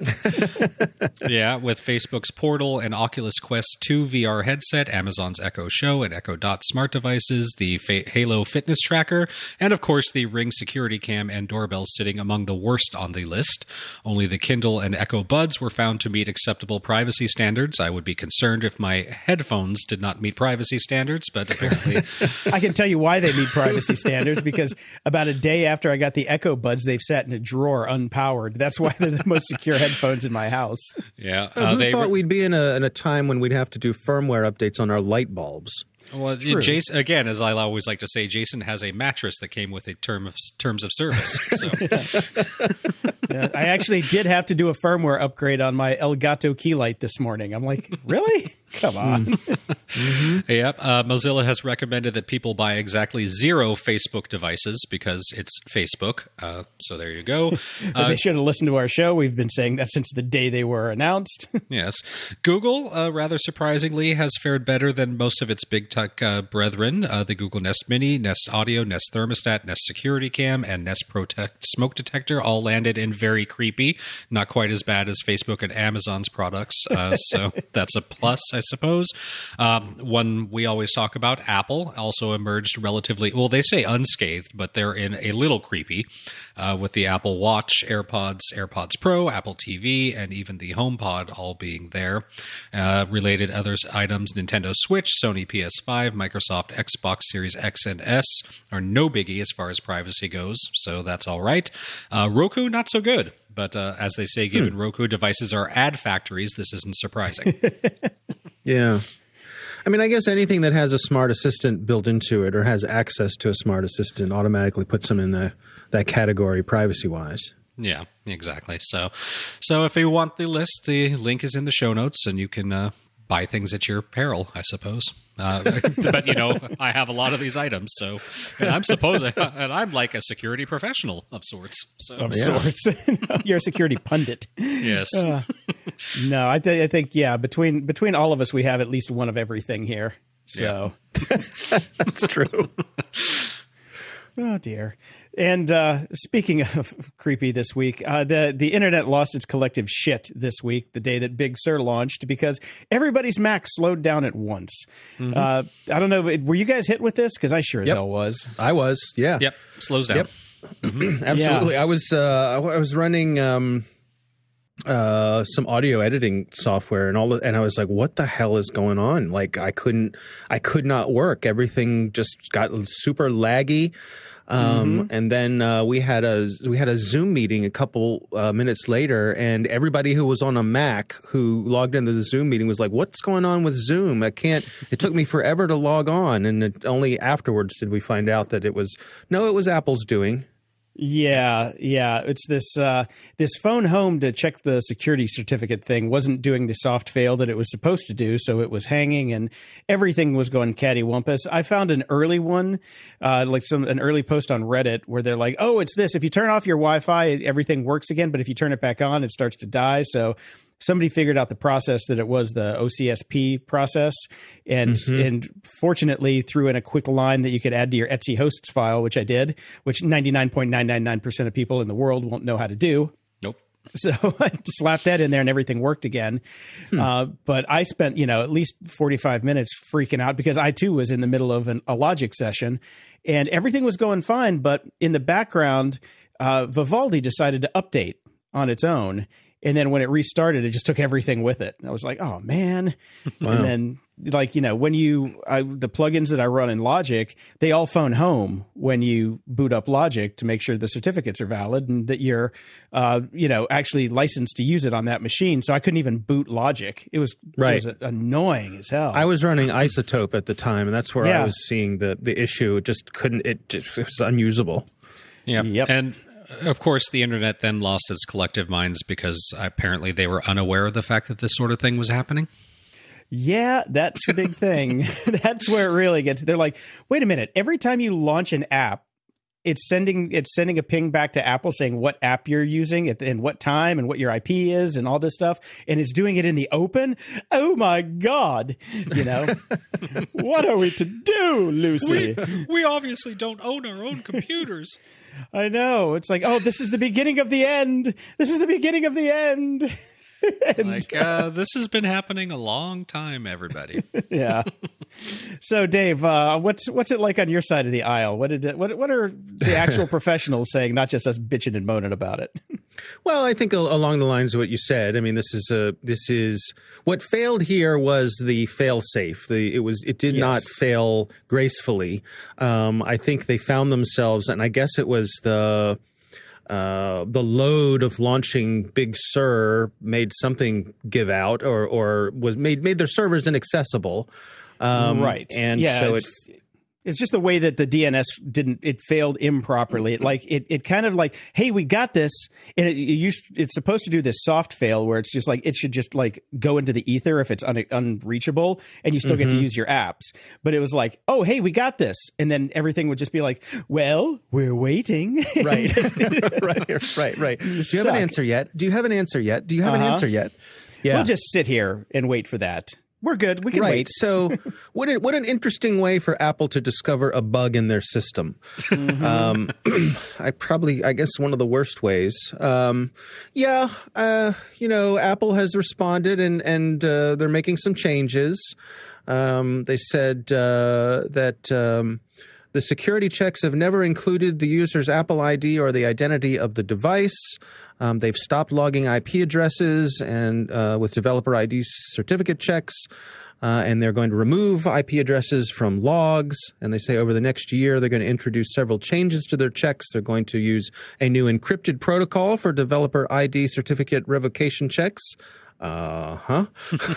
that. Yeah, with Facebook's Portal and Oculus Quest two V R headset, Amazon's Echo Show and Echo Dot smart devices, the Fa- Halo fitness tracker, and of course the Ring security cam and doorbell sitting among the worst on the list. Only the Kindle and Echo Buds were found to meet acceptable privacy standards. I would be concerned if my headphones did not meet privacy standards, but apparently... I can tell you why they meet privacy standards, because about a day after I got the Echo Buds, they've sat in a drawer unpowered. That's why they're the most secure headphones in my house. Yeah. Uh, Uh, Who they thought were- we'd be in a in a time when we'd have to do firmware updates on our light bulbs? Well, True. Jason, again, as I always like to say, Jason has a mattress that came with a term of terms of service. So. Yeah, I actually did have to do a firmware upgrade on my Elgato key light this morning. I'm like, really? Come on. Mm-hmm. Yep. Uh, Mozilla has recommended that people buy exactly zero Facebook devices because it's Facebook. Uh, so there you go. Uh, They should have listened to our show. We've been saying that since the day they were announced. Yes. Google, uh, rather surprisingly, has fared better than most of its big tech uh, brethren. Uh, the Google Nest Mini, Nest Audio, Nest Thermostat, Nest Security Cam, and Nest Protect Smoke Detector all landed in very creepy. Not quite as bad as Facebook and Amazon's products. Uh, so that's a plus, I suppose. Um, one we always talk about, Apple, also emerged relatively, well, they say unscathed, but they're in a little creepy uh, with the Apple Watch, AirPods, AirPods Pro, Apple T V, and even the HomePod all being there. Uh, related other items, Nintendo Switch, Sony P S five, Microsoft Xbox Series X and S are no biggie as far as privacy goes, so that's all right. Uh, Roku, not so good. But uh, as they say, given hmm. Roku devices are ad factories, this isn't surprising. Yeah. I mean, I guess anything that has a smart assistant built into it or has access to a smart assistant automatically puts them in the, that category privacy-wise. Yeah, exactly. So so if you want the list, the link is in the show notes, and you can uh, buy things at your peril, I suppose. Uh, but, you know, I have a lot of these items, so and I'm supposing, and I'm like a security professional of sorts. So. Of Yeah. sorts. You're a security pundit. Yes. Uh, no, I, th- I think, yeah, between between all of us, we have at least one of everything here. So That's true. Oh, dear. And uh, speaking of creepy this week, uh, the, the internet lost its collective shit this week, the day that Big Sur launched, because everybody's Mac slowed down at once. Mm-hmm. Uh, I don't know. Were you guys hit with this? Because I sure as Yep. hell was. I was, yeah. Yep. Slows down. Yep. Mm-hmm. Absolutely. Yeah. I was uh, I was running um, uh, some audio editing software and all, the, and I was like, "What the hell is going on?" Like, I couldn't, I could not work. Everything just got super laggy. Um, mm-hmm. And then uh, we had a we had a Zoom meeting a couple uh, minutes later, and everybody who was on a Mac who logged into the Zoom meeting was like, "What's going on with Zoom? I can't." It took me forever to log on, and it, only afterwards did we find out that it was no, it was Apple's doing. Yeah, yeah. It's this uh, this phone home to check the security certificate thing wasn't doing the soft fail that it was supposed to do, so it was hanging and everything was going cattywampus. I found an early one, uh, like some an early post on Reddit where they're like, "Oh, it's this. If you turn off your Wi-Fi, everything works again, but if you turn it back on, it starts to die." So somebody figured out the process that it was the O C S P process, and mm-hmm. and fortunately threw in a quick line that you could add to your Etsy hosts file, which I did, which ninety-nine point nine nine nine percent of people in the world won't know how to do. Nope. So I slapped that in there and everything worked again. Hmm. Uh, but I spent, you know, at least forty-five minutes freaking out because I too was in the middle of an, a Logic session and everything was going fine. But in the background, uh, Vivaldi decided to update on its own. And then when it restarted, it just took everything with it. I was like, oh, man. Wow. And then, like, you know, when you I, the plugins that I run in Logic, they all phone home when you boot up Logic to make sure the certificates are valid and that you're, uh, you know, actually licensed to use it on that machine. So I couldn't even boot Logic. It was, right. it was annoying as hell. I was running Isotope at the time, and that's where yeah. I was seeing the, the issue. It just couldn't, it, just, it was unusable. Yeah. Yep. And of course, the internet then lost its collective minds because apparently they were unaware of the fact that this sort of thing was happening. Yeah, that's the big thing. That's where it really gets. They're like, wait a minute. Every time you launch an app, it's sending it's sending a ping back to Apple saying what app you're using at, and what time and what your I P is and all this stuff. And it's doing it in the open. Oh, my God. You know, what are we to do, Lucy? We, we obviously don't own our own computers. I know. It's like, oh, this is the beginning of the end. This is the beginning of the end. And, like, uh, this has been happening a long time, everybody. Yeah. So, Dave, uh, what's what's it like on your side of the aisle? What did it, what what are the actual professionals saying? Not just us bitching and moaning about it. Well, I think along the lines of what you said. I mean, this is a this is what failed here was the fail safe. The it was it did yes. not fail gracefully. Um, I think they found themselves, and I guess it was the. Uh, the load of launching Big Sur made something give out, or or was made made their servers inaccessible, um, right? And yeah, so it's, it. It's just the way that the D N S didn't, it failed improperly. It like, it, it kind of like, hey, we got this. And it, it used, it's supposed to do this soft fail where it's just like, it should just like go into the ether if it's un, unreachable and you still mm-hmm. get to use your apps. But it was like, oh, hey, we got this. And then everything would just be like, well, we're waiting. Right. right. Right. Right. Do you stuck. have an answer yet? Do you have an answer yet? Do you have uh-huh. an answer yet? Yeah. We'll just sit here and wait for that. We're good. We can right. wait. So what, a, what an interesting way for Apple to discover a bug in their system. Mm-hmm. Um, I probably, I guess, one of the worst ways. Um, yeah, uh, you know, Apple has responded and, and uh, they're making some changes. Um, they said uh, that um, the security checks have never included the user's Apple I D or the identity of the device. Um, they've stopped logging I P addresses and uh, with developer I D certificate checks, uh, and they're going to remove I P addresses from logs. And they say over the next year, they're going to introduce several changes to their checks. They're going to use a new encrypted protocol for developer I D certificate revocation checks. Uh-huh.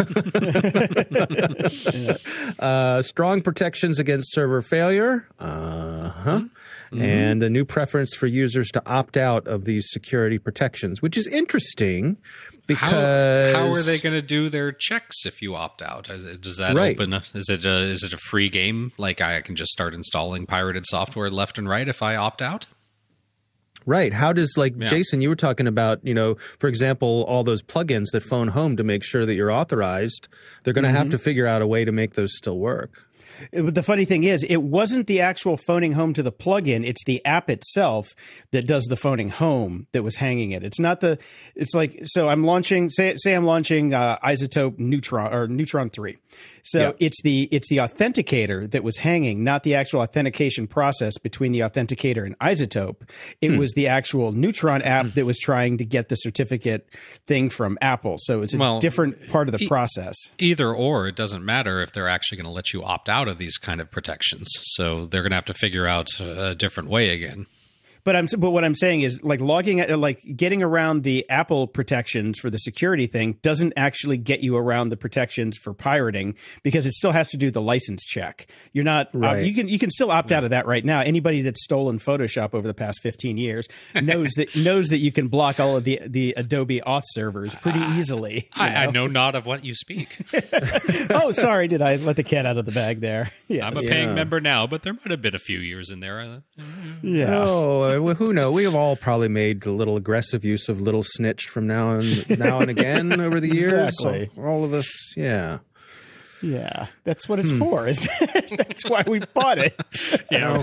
uh, strong protections against server failure. Uh-huh. Mm-hmm. And a new preference for users to opt out of these security protections, which is interesting because how, how are they going to do their checks if you opt out? Does that right. open? Is it a, is it a free game? Like I can just start installing pirated software left and right if I opt out? Right. How does, like, yeah. Jason, you were talking about, you know, for example, all those plugins that phone home to make sure that you're authorized. They're going to mm-hmm. have to figure out a way to make those still work. It, the funny thing is, it wasn't the actual phoning home to the plugin. It's the app itself that does the phoning home that was hanging it. It's not the – it's like – so I'm launching – say say I'm launching uh, Isotope Neutron or Neutron three. So yeah. it's the it's the authenticator that was hanging, not the actual authentication process between the authenticator and Isotope. It hmm. was the actual Neutron app that was trying to get the certificate thing from Apple. So it's a well, different part of the e- process. Either or, it doesn't matter if they're actually going to let you opt out of these kind of protections. So they're going to have to figure out a different way again. But I'm but what I'm saying is like logging like getting around the Apple protections for the security thing doesn't actually get you around the protections for pirating because it still has to do the license check. You're not right. uh, you can you can still opt yeah. out of that right now. Anybody that's stolen Photoshop over the past fifteen years knows that knows that you can block all of the the Adobe Auth servers pretty easily. I, know? I know not of what you speak. Oh, sorry, did I let the cat out of the bag there? Yes. I'm a paying yeah. member now, but there might have been a few years in there. Yeah. Oh, well, who knows? We have all probably made a little aggressive use of Little Snitch from now and now and again over the years. Exactly. So all of us, yeah. Yeah, that's what it's hmm. for. Is that's why we bought it. Yeah,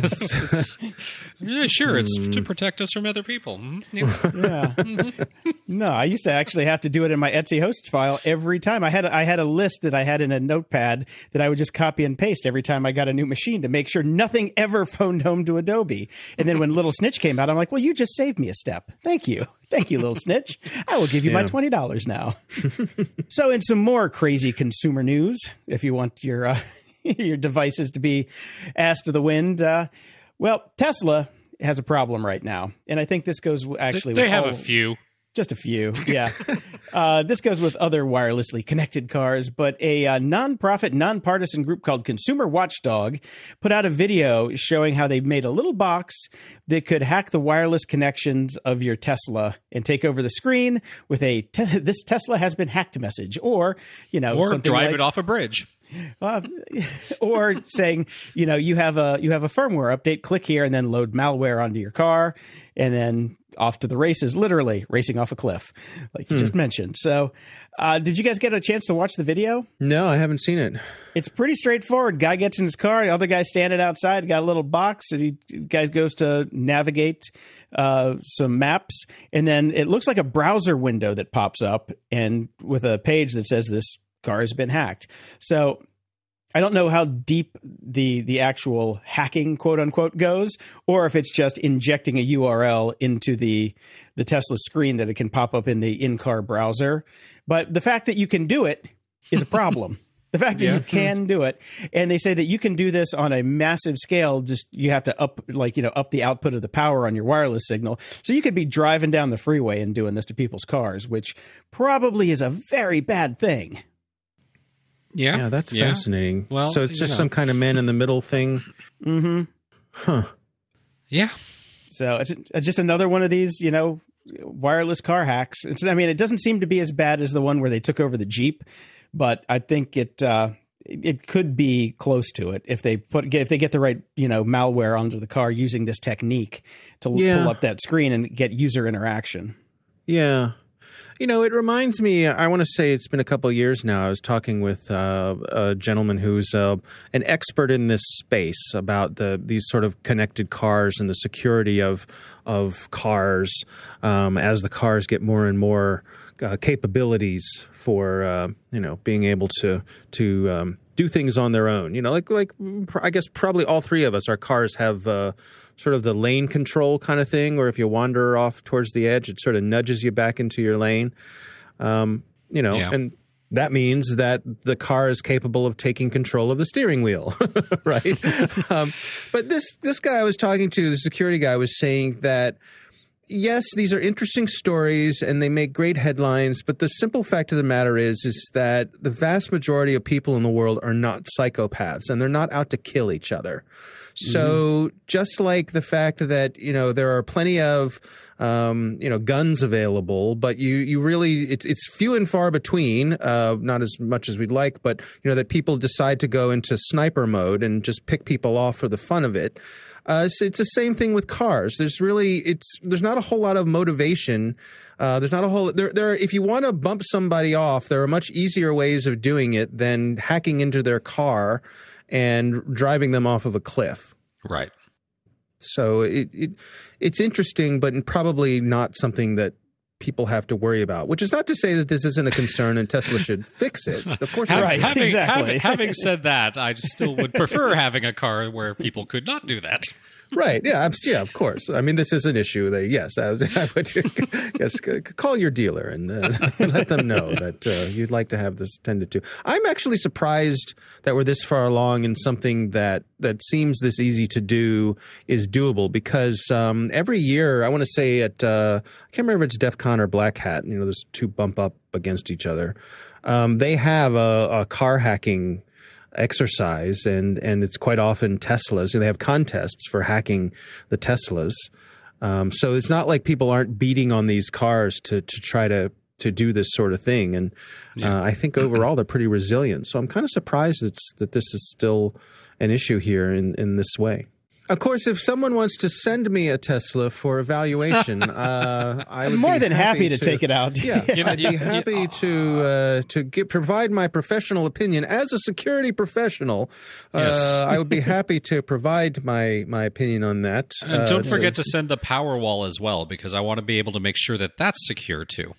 yeah sure. It's mm. to protect us from other people. Mm, yeah. yeah. No, I used to actually have to do it in my Etsy hosts file every time. I had I had a list that I had in a notepad that I would just copy and paste every time I got a new machine to make sure nothing ever phoned home to Adobe. And then when Little Snitch came out, I'm like, well, you just saved me a step. Thank you. Thank you, little snitch. I will give you Yeah. my twenty dollars now. So in some more crazy consumer news, if you want your uh, your devices to be ass to the wind, uh, well, Tesla has a problem right now. And I think this goes actually They with have all, a few. Just a few, yeah. uh, this goes with other wirelessly connected cars, but a uh, nonprofit, nonpartisan group called Consumer Watchdog put out a video showing how they made a little box that could hack the wireless connections of your Tesla and take over the screen with a te- "This Tesla has been hacked" message, or you know, Or something drive like, it off a bridge. uh, or saying, you know, you have a you have a firmware update. Click here and then load malware onto your car, and then off to the races. Literally racing off a cliff, like you Hmm. just mentioned. So, uh, did you guys get a chance to watch the video? No, I haven't seen it. It's pretty straightforward. Guy gets in his car. The other guy's standing outside. Got a little box, and he guy goes to navigate uh, some maps, and then it looks like a browser window that pops up, and with a page that says this car has been hacked. So I don't know how deep the the actual hacking, quote unquote, goes, or if it's just injecting a U R L into the the Tesla screen that it can pop up in the in-car browser. But the fact that you can do it is a problem. The fact that Yeah. you can do it, and they say that you can do this on a massive scale. Just you have to up, like you know, up the output of the power on your wireless signal. So you could be driving down the freeway and doing this to people's cars, which probably is a very bad thing. Yeah. Yeah, that's Yeah. fascinating. Well, so it's you just know. some kind of man in the middle thing. Mm-hmm. Huh. Yeah. So it's, it's just another one of these, you know, wireless car hacks. It's, I mean, it doesn't seem to be as bad as the one where they took over the Jeep, but I think it uh, it could be close to it if they put if they get the right, you know, malware onto the car using this technique to Yeah. pull up that screen and get user interaction. Yeah. You know, it reminds me, I want to say it's been a couple of years now. I was talking with uh, a gentleman who's uh, an expert in this space about the these sort of connected cars and the security of of cars um, as the cars get more and more uh, capabilities for, uh, you know, being able to to um, do things on their own. You know, like, like I guess probably all three of us, our cars have uh, sort of the lane control kind of thing, or if you wander off towards the edge, it sort of nudges you back into your lane. Um, you know, Yeah. and that means that the car is capable of taking control of the steering wheel, right? um, but this this guy I was talking to, the security guy, was saying that yes, these are interesting stories and they make great headlines, but the simple fact of the matter is is that the vast majority of people in the world are not psychopaths and they're not out to kill each other. So just like the fact that, you know, there are plenty of, um, you know, guns available, but you, you really, it's, it's few and far between, uh, not as much as we'd like, but, you know, that people decide to go into sniper mode and just pick people off for the fun of it. Uh, so it's the same thing with cars. There's really, it's, there's not a whole lot of motivation. Uh, there's not a whole, there, there, if you want to bump somebody off, there are much easier ways of doing it than hacking into their car and driving them off of a cliff. Right. So it, it it's interesting, but probably not something that people have to worry about, which is not to say that this isn't a concern and Tesla should fix it. Of course, Ha- Right, having, exactly. having, having said that, I just still would prefer having a car where people could not do that. Right. Yeah. I'm, yeah. Of course. I mean, this is an issue. That yes, I, was, I would yes c- call your dealer and uh, let them know that uh, you'd like to have this tended to. I'm actually surprised that we're this far along in something that that seems this easy to do is doable, because um, every year I want to say at uh, I can't remember if it's DEF CON or Black Hat. You know, those two bump up against each other. Um, they have a, a car hacking exercise, and and it's quite often Teslas. You know, they have contests for hacking the Teslas. Um, so it's not like people aren't beating on these cars to to try to to do this sort of thing. And uh, I think overall they're pretty resilient. So I'm kind of surprised it's, that this is still an issue here in, in this way. Of course, if someone wants to send me a Tesla for evaluation, uh, I would I'm more be than happy to, to take it out. Yeah, You know, I'd you- be you- happy to uh, to get, provide my professional opinion as a security professional. Yes. Uh, I would be happy to provide my my opinion on that. And Uh, don't forget so- to send the Powerwall as well, because I want to be able to make sure that that's secure too.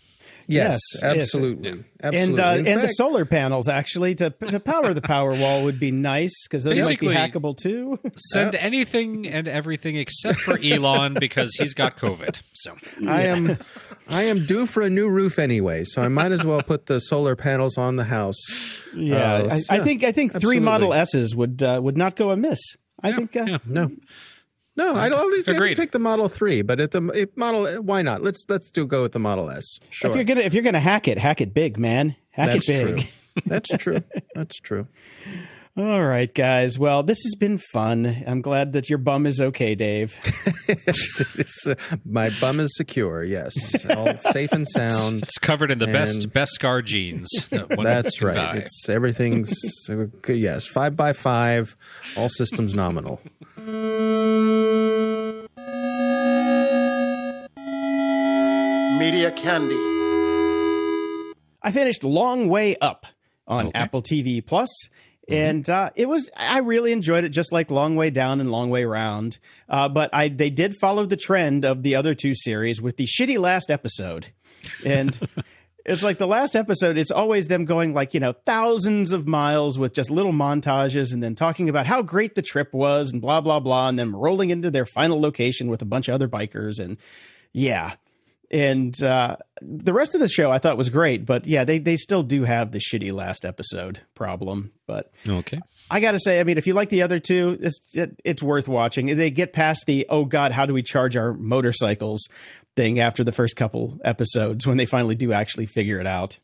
Yes, Yes, absolutely. yes. Absolutely. And uh, In and the fact- solar panels actually to to power the power wall would be nice because those Basically- might be hackable too. Send anything and everything except for Elon because he's got COVID. So I am I am due for a new roof anyway, so I might as well put the solar panels on the house. Yeah, Uh, I, I yeah, think I think three absolutely. Model S's would uh, would not go amiss. I think. Uh, yeah. No. No, I don't think I Agreed. would take the Model three, but at the if Model why not? Let's let's do go with the Model S. Sure. If you're gonna if you're gonna hack it, hack it big, man. Hack That's it big. true. That's true. That's true. All right, guys. Well, this has been fun. I'm glad that your bum is okay, Dave. It's- it's, uh, my bum is secure. Yes, all safe and sound. it's covered in the best And- Beskar jeans. that one That's can right. buy. It's everything's uh, yes, five by five, all systems nominal. Media Candy. I finished Long Way Up on Okay. Apple T V Plus, and uh, it was I really enjoyed it, just like Long Way Down and Long Way Round. Uh, but I they did follow the trend of the other two series with the shitty last episode, and it's like the last episode. It's always them going like you know thousands of miles with just little montages, and then talking about how great the trip was and blah blah blah, and then rolling into their final location with a bunch of other bikers, and yeah. And uh, the rest of the show I thought was great, but yeah, they, they still do have the shitty last episode problem. But Okay. I got to say, I mean, if you like the other two, it's it, it's worth watching. They get past the, oh, God, how do we charge our motorcycles thing after the first couple episodes when they finally do actually figure it out.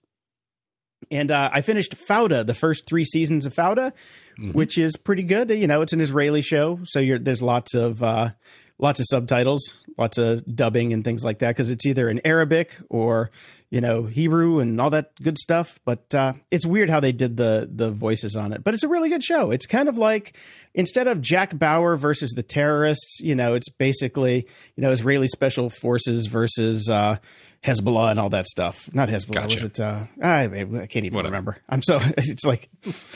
And uh, I finished Fauda, the first three seasons of Fauda, mm-hmm. which is pretty good. You know, it's an Israeli show, so you're, there's lots of uh, lots of subtitles, lots of dubbing and things like that, because it's either in Arabic or, you know, Hebrew and all that good stuff. But uh, it's weird how they did the the voices on it. But it's a really good show. It's kind of like, instead of Jack Bauer versus the terrorists, you know, it's basically, you know, Israeli special forces versus uh, Hezbollah and all that stuff. Not Hezbollah. Gotcha. Was it? Uh, I, I can't even Whatever. remember. I'm so, it's like,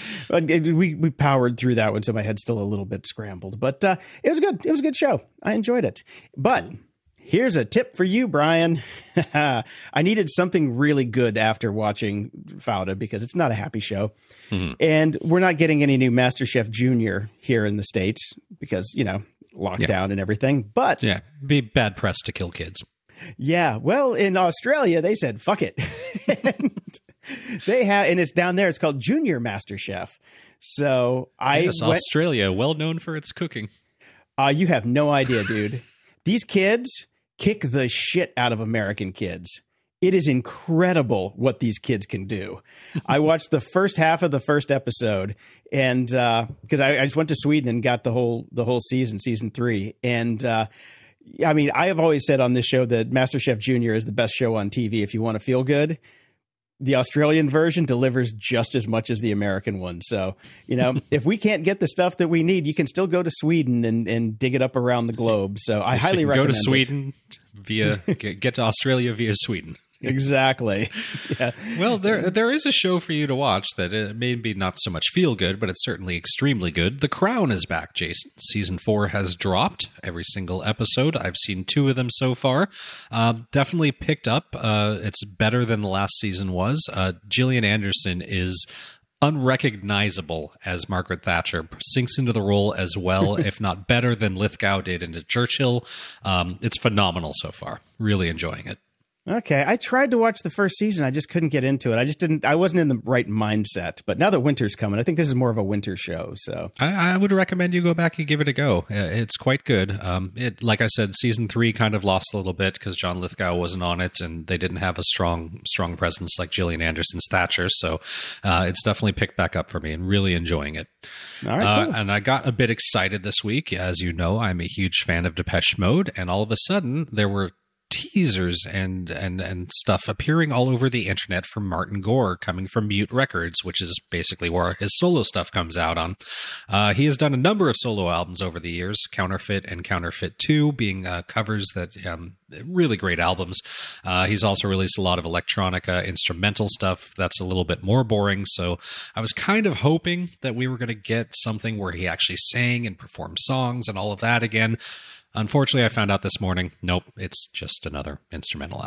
we, we powered through that one, so my head's still a little bit scrambled. But uh, it was good. It was a good show. I enjoyed it. But here's a tip for you, Brian. I needed something really good after watching Fauda because it's not a happy show. Mm-hmm. And we're not getting any new MasterChef Junior here in the States because, you know, lockdown yeah. and everything. But yeah, be bad press to kill kids. Yeah, well, in Australia, they said, fuck it. and they have, and it's down there. It's called Junior MasterChef. So I yes, went, Australia, well known for its cooking. Uh, you have no idea, dude. These kids kick the shit out of American kids. It is incredible what these kids can do. I watched the first half of the first episode, and because uh, I, I just went to Sweden and got the whole the whole season, season three, and. Uh, I mean, I have always said on this show that MasterChef Junior is the best show on T V if you want to feel good. The Australian version delivers just as much as the American one. So, you know, if we can't get the stuff that we need, you can still go to Sweden and, and dig it up around the globe. So I so highly you can recommend go to Sweden it. via get, get to Australia via Sweden. Exactly. Yeah. Well, there there is a show for you to watch that uh, maybe not so much feel good, but it's certainly extremely good. The Crown is back, Jason. Season four has dropped every single episode. I've seen two of them so far. Uh, definitely picked up. Uh, it's better than the last season was. Uh, Gillian Anderson is unrecognizable as Margaret Thatcher, sinks into the role as well, if not better than Lithgow did into Churchill. Um, it's phenomenal so far. Really enjoying it. Okay, I tried to watch the first season. I just couldn't get into it. I just didn't. I wasn't in the right mindset. But now that winter's coming, I think this is more of a winter show. So I, I would recommend you go back and give it a go. Uh, It's quite good. Um, it, like I said, season three kind of lost a little bit because John Lithgow wasn't on it, and they didn't have a strong, strong presence like Gillian Anderson's Thatcher. So uh, it's definitely picked back up for me, and really enjoying it. all right, Uh, cool. and I got a bit excited this week. As you know, I'm a huge fan of Depeche Mode, and all of a sudden there were teasers and and and stuff appearing all over the internet from Martin Gore coming from Mute Records, which is basically where his solo stuff comes out on. Uh, he has done a number of solo albums over the years, Counterfeit and Counterfeit two being uh, covers that um, really great albums. Uh, he's also released a lot of electronica instrumental stuff that's a little bit more boring. So I was kind of hoping that we were going to get something where he actually sang and performed songs and all of that again. Unfortunately, I found out this morning, nope, it's just another instrumental album.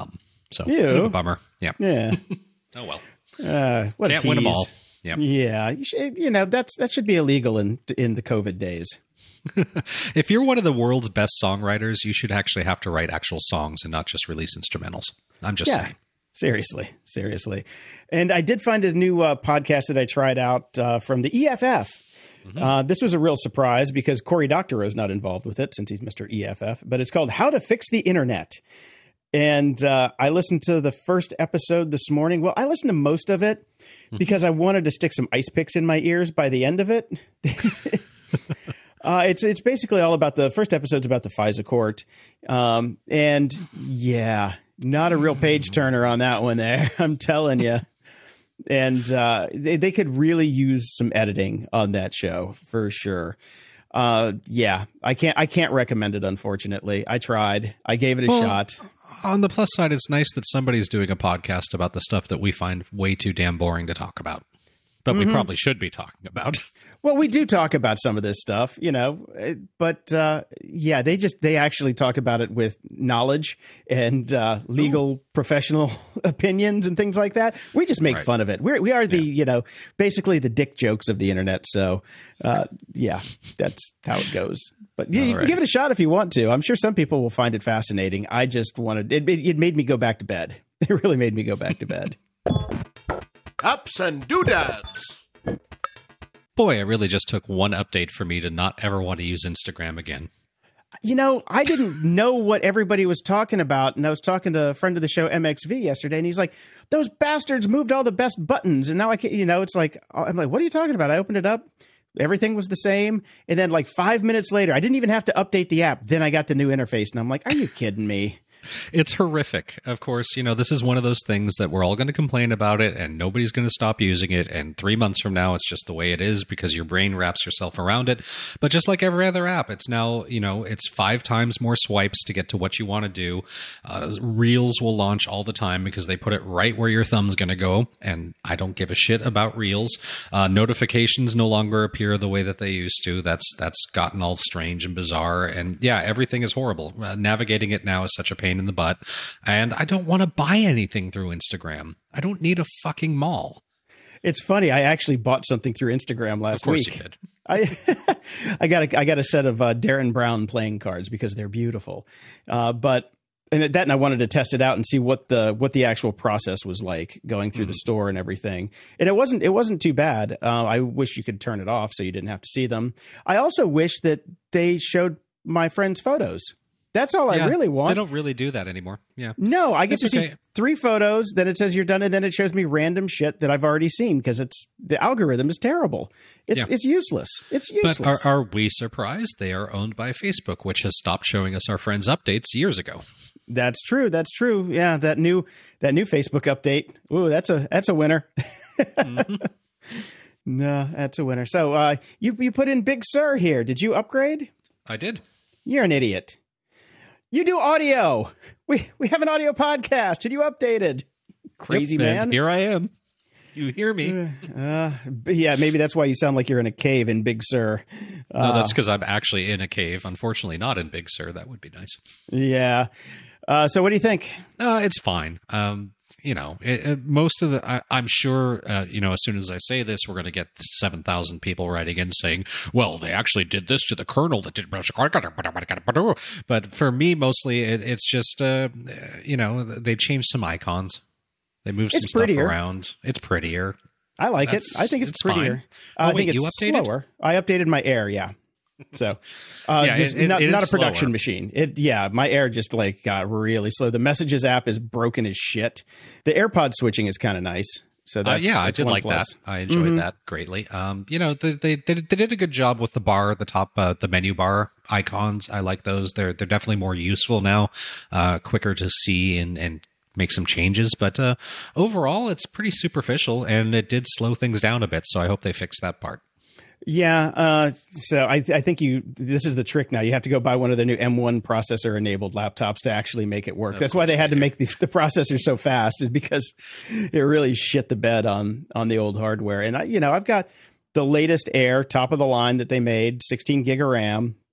So, Ew. bit of a bummer. Yeah. Yeah. Oh, well. Uh, what Can't a win them tease. all. Yeah. Yeah. You, should, you know, that's that should be illegal in in the COVID days. If you're one of the world's best songwriters, you should actually have to write actual songs and not just release instrumentals. I'm just Yeah. saying. Seriously. Seriously. And I did find a new uh, podcast that I tried out uh, from the E F F. Mm-hmm. Uh, this was a real surprise because Cory Doctorow is not involved with it since he's Mister E F F, but it's called How to Fix the Internet. And uh, I listened to the first episode this morning. Well, I listened to most of it because I wanted to stick some ice picks in my ears by the end of it. uh, it's it's basically all about the first episode's about the FISA court. Um, and yeah, not a real page turner on that one there. I'm telling you. And uh, they, they could really use some editing on that show for sure. Uh, yeah, I can't I can't recommend it, unfortunately. I tried. I gave it a Well, shot. On the plus side, it's nice that somebody's doing a podcast about the stuff that we find way too damn boring to talk about. But Mm-hmm. we probably should be talking about. Well, we do talk about some of this stuff, you know, but uh, yeah, they just they actually talk about it with knowledge and uh, legal Ooh. professional opinions and things like that. We just make Right. fun of it. We're, we are the, Yeah. you know, basically the dick jokes of the internet. So, uh, yeah, that's how it goes. But you, you can Alrighty. give it a shot if you want to. I'm sure some people will find it fascinating. I just wanted it. It made me go back to bed. It really made me go back to bed. Ups and doodads. Boy, it really just took one update for me to not ever want to use Instagram again. You know, I didn't know what everybody was talking about, and I was talking to a friend of the show, M X V, yesterday, and he's like, those bastards moved all the best buttons, and now I can't, you know, it's like, I'm like, what are you talking about? I opened it up, everything was the same, and then like five minutes later, I didn't even have to update the app, then I got the new interface, and I'm like, are you kidding me? It's horrific. Of course, you know, this is one of those things that we're all going to complain about it and nobody's going to stop using it. And three months from now, it's just the way it is because your brain wraps yourself around it. But just like every other app, it's now, you know, it's five times more swipes to get to what you want to do. Uh, Reels will launch all the time because they put it right where your thumb's going to go. And I don't give a shit about Reels. Uh, notifications no longer appear the way that they used to. That's, that's gotten all strange and bizarre. And yeah, everything is horrible. Uh, navigating it now is such a pain in the butt, and I don't want to buy anything through Instagram. I don't need a fucking mall. It's funny. I actually bought something through Instagram last Of course week. you did. I I got a, I got a set of uh, Darren Brown playing cards because they're beautiful. Uh, but and that and I wanted to test it out and see what the what the actual process was like going through mm-hmm. the store and everything. And it wasn't it wasn't too bad. Uh, I wish you could turn it off so you didn't have to see them. I also wish that they showed my friends' photos. That's all yeah, I really want. They don't really do that anymore. Yeah. No, I get That's to okay. see three photos, then it says you're done, and then it shows me random shit that I've already seen because it's the algorithm is terrible. It's yeah. it's useless. It's useless. But are, are we surprised? They are owned by Facebook, which has stopped showing us our friends' updates years ago. That's true. That's true. Yeah, that new that new Facebook update. Ooh, that's a that's a winner. mm-hmm. No, that's a winner. So uh, you you put in Big Sur here. Did you upgrade? I did. You're an idiot. You do audio. We we have an audio podcast, and you updated. Crazy yep, man. And here I am. You hear me? Uh, yeah, maybe that's why you sound like you're in a cave in Big Sur. Uh, no, that's because I'm actually in a cave. Unfortunately, not in Big Sur. That would be nice. Yeah. Uh, so, what do you think? Uh, it's fine. Um, you know, it, it, most of the, I, I'm sure, uh, you know, as soon as I say this, we're going to get seven thousand people writing in saying, well, they actually did this to the kernel that did. But for me, mostly, it, it's just, uh, you know, they changed some icons. They moved it's some prettier. stuff around. It's prettier. I like That's, it. I think it's, it's prettier. Fine. Uh, Oh, I wait, think it's you updated? slower. I updated my Air, yeah. So, uh, yeah, just it, it, not, it not a production slower. machine. It, yeah, my Air just like got really slow. The Messages app is broken as shit. The AirPod switching is kind of nice. So that's, uh, yeah, that's I did one like plus. that. I enjoyed mm-hmm. that greatly. Um, you know, they, they they did a good job with the bar, the top, uh, the menu bar icons. I like those. They're they're definitely more useful now, uh, quicker to see and and make some changes. But uh, overall, it's pretty superficial, and it did slow things down a bit. So I hope they fix that part. Yeah, uh, so I, I think you. This is the trick now. You have to go buy one of the new M one processor enabled laptops to actually make it work. Of That's why they had they to do. make the, the processor so fast, is because it really shit the bed on on the old hardware. And I, you know, I've got the latest Air, top of the line that they made, sixteen gig of RAM,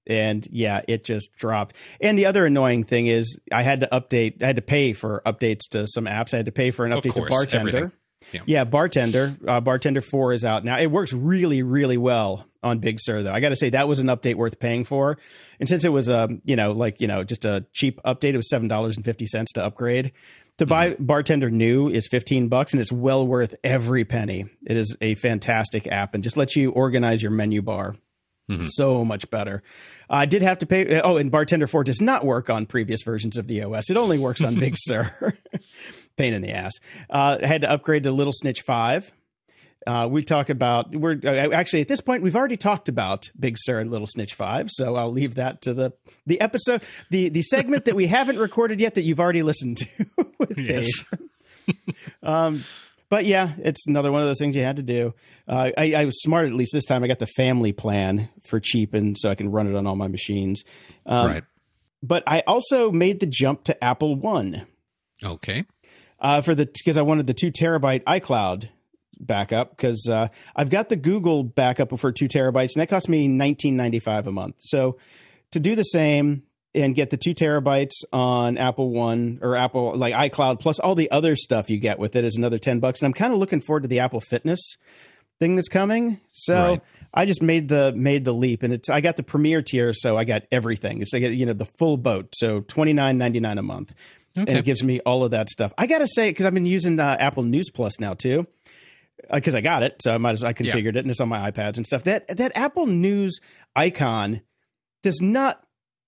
And yeah, it just dropped. And the other annoying thing is I had to update, I had to pay for updates to some apps. I had to pay for an update course, to Bartender. Yeah. yeah, Bartender. Uh, Bartender four is out now. It works really, really well on Big Sur, though. I got to say, that was an update worth paying for. And since it was, a, you know, like, you know, just a cheap update, it was seven dollars and fifty cents to upgrade. To buy mm-hmm. Bartender New is fifteen bucks, and it's well worth every penny. It is a fantastic app and just lets you organize your menu bar. Mm-hmm. So much better. I did have to pay. Oh, and Bartender four does not work on previous versions of the O S. It only works on Big Sur. Pain in the ass. Uh, I had to upgrade to Little Snitch five. Uh, we talk about, we're uh, actually at this point, we've already talked about Big Sur and Little Snitch five. So I'll leave that to the, the episode, the, the segment that we haven't recorded yet that you've already listened to with yes. Dave. um, But yeah, it's another one of those things you had to do. Uh, I, I was smart, at least this time. I got the family plan for cheap, and so I can run it on all my machines. Um, right. But I also made the jump to Apple One. Okay. Uh, for the because I wanted the two terabyte iCloud backup, because uh, I've got the Google backup for two terabytes, and that cost me nineteen ninety-five a month. So to do the same and get the two terabytes on Apple One or Apple like iCloud plus all the other stuff you get with it is another ten bucks. And I'm kind of looking forward to the Apple Fitness thing that's coming. So right. I just made the made the leap, and it's I got the Premier tier, so I got everything. It's like, you know, the full boat. So twenty-nine ninety-nine a month. Okay. And it gives me all of that stuff. I got to say, because I've been using uh, Apple News Plus now too, because uh, I got it. So I might as well, I configured yeah. it, and it's on my iPads and stuff. That that Apple News icon does not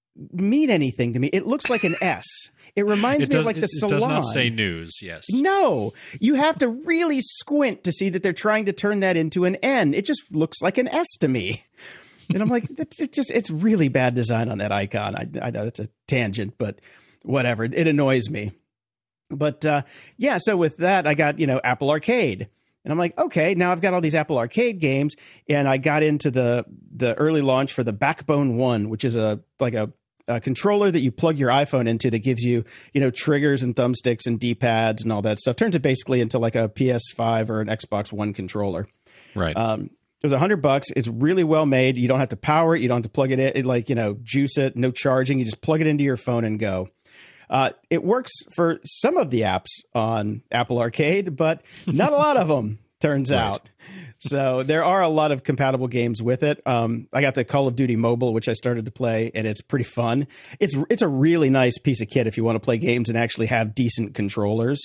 mean anything to me. It looks like an S. It reminds it me does, of like the it salon. It does not say news, yes. No. You have to really squint to see that they're trying to turn that into an N. It just looks like an S to me. And I'm like, it's just it's really bad design on that icon. I, I know it's a tangent, but whatever. It annoys me. But uh, yeah, so with that, I got, you know, Apple Arcade. And I'm like, okay, now I've got all these Apple Arcade games, and I got into the the early launch for the Backbone One, which is a like a, a controller that you plug your iPhone into that gives you, you know, triggers and thumbsticks and D-pads and all that stuff. Turns it basically into like a P S five or an Xbox One controller. Right. Um, it was a hundred bucks. It's really well made. You don't have to power it. You don't have to plug it in. It, like, you know, juice it. No charging. You just plug it into your phone and go. Uh, it works for some of the apps on Apple Arcade, but not a lot of them, turns right. out. So there are a lot of compatible games with it. Um, I got the Call of Duty Mobile, which I started to play, and it's pretty fun. It's it's a really nice piece of kit if you want to play games and actually have decent controllers.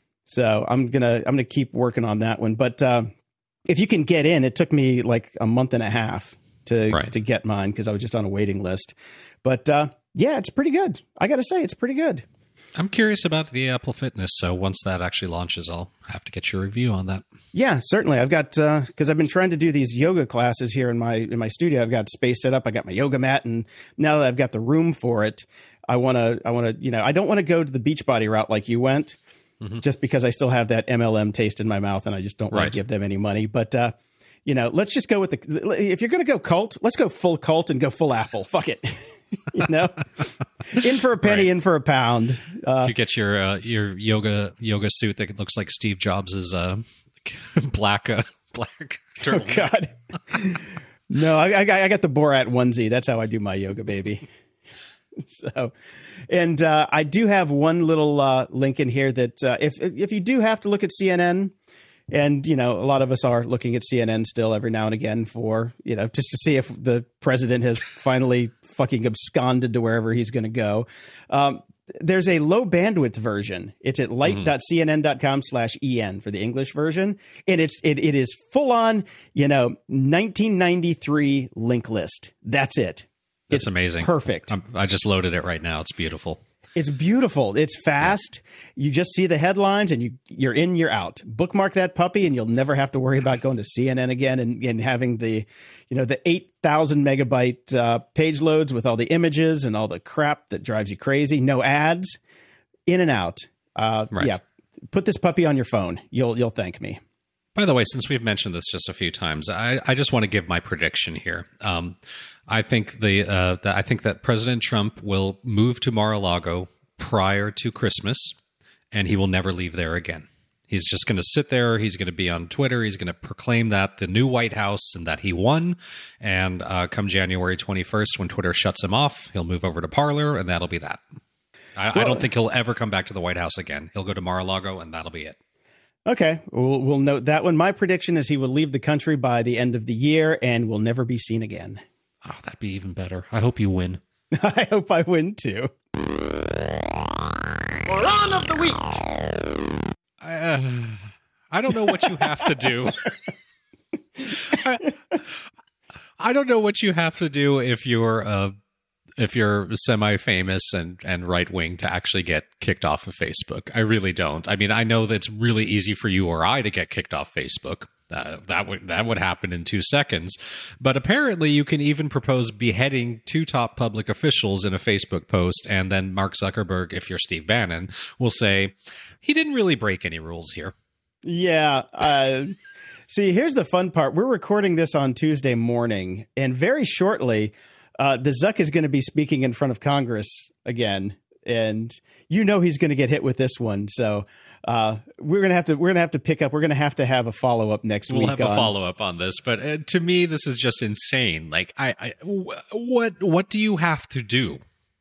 So I'm gonna I'm gonna keep working on that one. But uh, if you can get in, it took me like a month and a half to right. to get mine because I was just on a waiting list. But uh, yeah, it's pretty good. I got to say, it's pretty good. I'm curious about the Apple Fitness, so once that actually launches, I'll have to get your review on that. Yeah, certainly. I've got because uh, I've been trying to do these yoga classes here in my in my studio. I've got space set up. I got my yoga mat, and now that I've got the room for it, I want to I want to you know I don't want to go to the Beachbody route like you went, mm-hmm. just because I still have that M L M taste in my mouth, and I just don't want right. to give them any money. But uh, you know, let's just go with the if you're going to go cult, let's go full cult and go full Apple. Fuck it. You know, in for a penny, right. in for a pound. Uh, you get your uh, your yoga yoga suit that looks like Steve Jobs's uh, black uh, black. Oh God, no! I, I I got the Borat onesie. That's how I do my yoga, baby. So, and uh, I do have one little uh, link in here that uh, if if you do have to look at C N N. And, you know, a lot of us are looking at C N N still every now and again for, you know, just to see if the president has finally fucking absconded to wherever he's going to go. Um, there's a low bandwidth version. It's at light.cnn.com slash en for the English version. And it's it it is full on, you know, nineteen ninety-three link list. That's it. That's it's amazing. Perfect. I'm, I just loaded it right now. It's beautiful. It's beautiful. It's fast. You just see the headlines and you, you're in, you're out. Bookmark that puppy and you'll never have to worry about going to C N N again and, and having the, you know, the eight thousand megabyte uh, page loads with all the images and all the crap that drives you crazy. No ads. In and out. Uh, right. Yeah. Put this puppy on your phone. You'll you'll thank me. By the way, since we've mentioned this just a few times, I, I just want to give my prediction here. Um, I think the, uh, the I think that President Trump will move to Mar-a-Lago prior to Christmas, and he will never leave there again. He's just going to sit there. He's going to be on Twitter. He's going to proclaim that the new White House and that he won. And uh, come January twenty-first, when Twitter shuts him off, he'll move over to Parler, and that'll be that. I, well, I don't think he'll ever come back to the White House again. He'll go to Mar-a-Lago, and that'll be it. Okay, we'll, we'll note that one. My prediction is he will leave the country by the end of the year and will never be seen again. Oh, that'd be even better. I hope you win. I hope I win, too. Moron of the week. Uh, I don't know what you have to do. I, I don't know what you have to do if you're uh, if you're semi-famous and, and right-wing to actually get kicked off of Facebook. I really don't. I mean, I know that it's really easy for you or I to get kicked off Facebook. Uh, that would that would happen in two seconds. But apparently you can even propose beheading two top public officials in a Facebook post, and then Mark Zuckerberg, if you're Steve Bannon, will say, he didn't really break any rules here. Yeah. Uh, see, here's the fun part. We're recording this on Tuesday morning, and very shortly, uh, the Zuck is going to be speaking in front of Congress again. And you know he's going to get hit with this one. So uh, we're going to have to we're going to have to pick up. We're going to have to have a follow up next we'll week. We'll have on, a follow up on this. But uh, to me, this is just insane. Like, I, I what what do you have to do?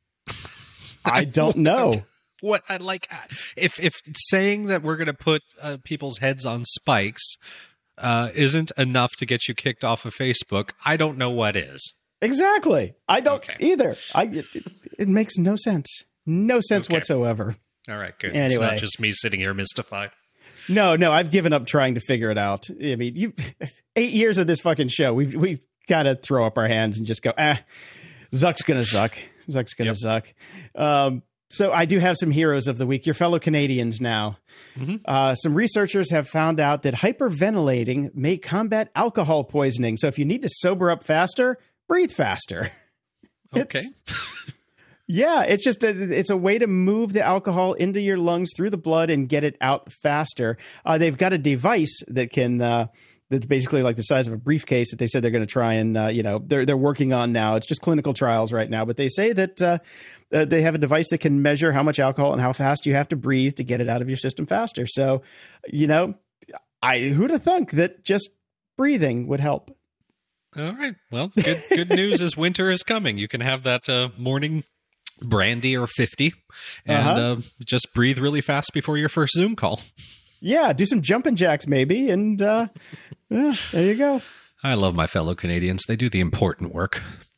I don't know. What I like if if saying that we're going to put uh, people's heads on spikes uh, isn't enough to get you kicked off of Facebook, I don't know what is. Exactly. I don't okay. either. I it, it makes no sense. No sense okay. whatsoever. All right, good. Anyway. It's not just me sitting here mystified. No, no, I've given up trying to figure it out. I mean, you eight years of this fucking show, we've we've got to throw up our hands and just go, ah, Zuck's gonna suck. Zuck's gonna yep. suck. Um, so I do have some heroes of the week. Your fellow Canadians now. Mm-hmm. Uh, some researchers have found out that hyperventilating may combat alcohol poisoning. So if you need to sober up faster, breathe faster. Okay. Yeah, it's just a, it's a way to move the alcohol into your lungs through the blood and get it out faster. Uh, they've got a device that can uh, that's basically like the size of a briefcase that they said they're going to try and uh, you know they're they're working on now. It's just clinical trials right now, but they say that uh, uh, they have a device that can measure how much alcohol and how fast you have to breathe to get it out of your system faster. So, you know, I who'd have thunk that just breathing would help. All right. Well, good good news is winter is coming. You can have that uh, morning brandy or fifty and uh-huh. uh, just breathe really fast before your first Zoom call. Yeah, do some jumping jacks maybe, and uh, yeah, there you go. I love my fellow Canadians. They do the important work.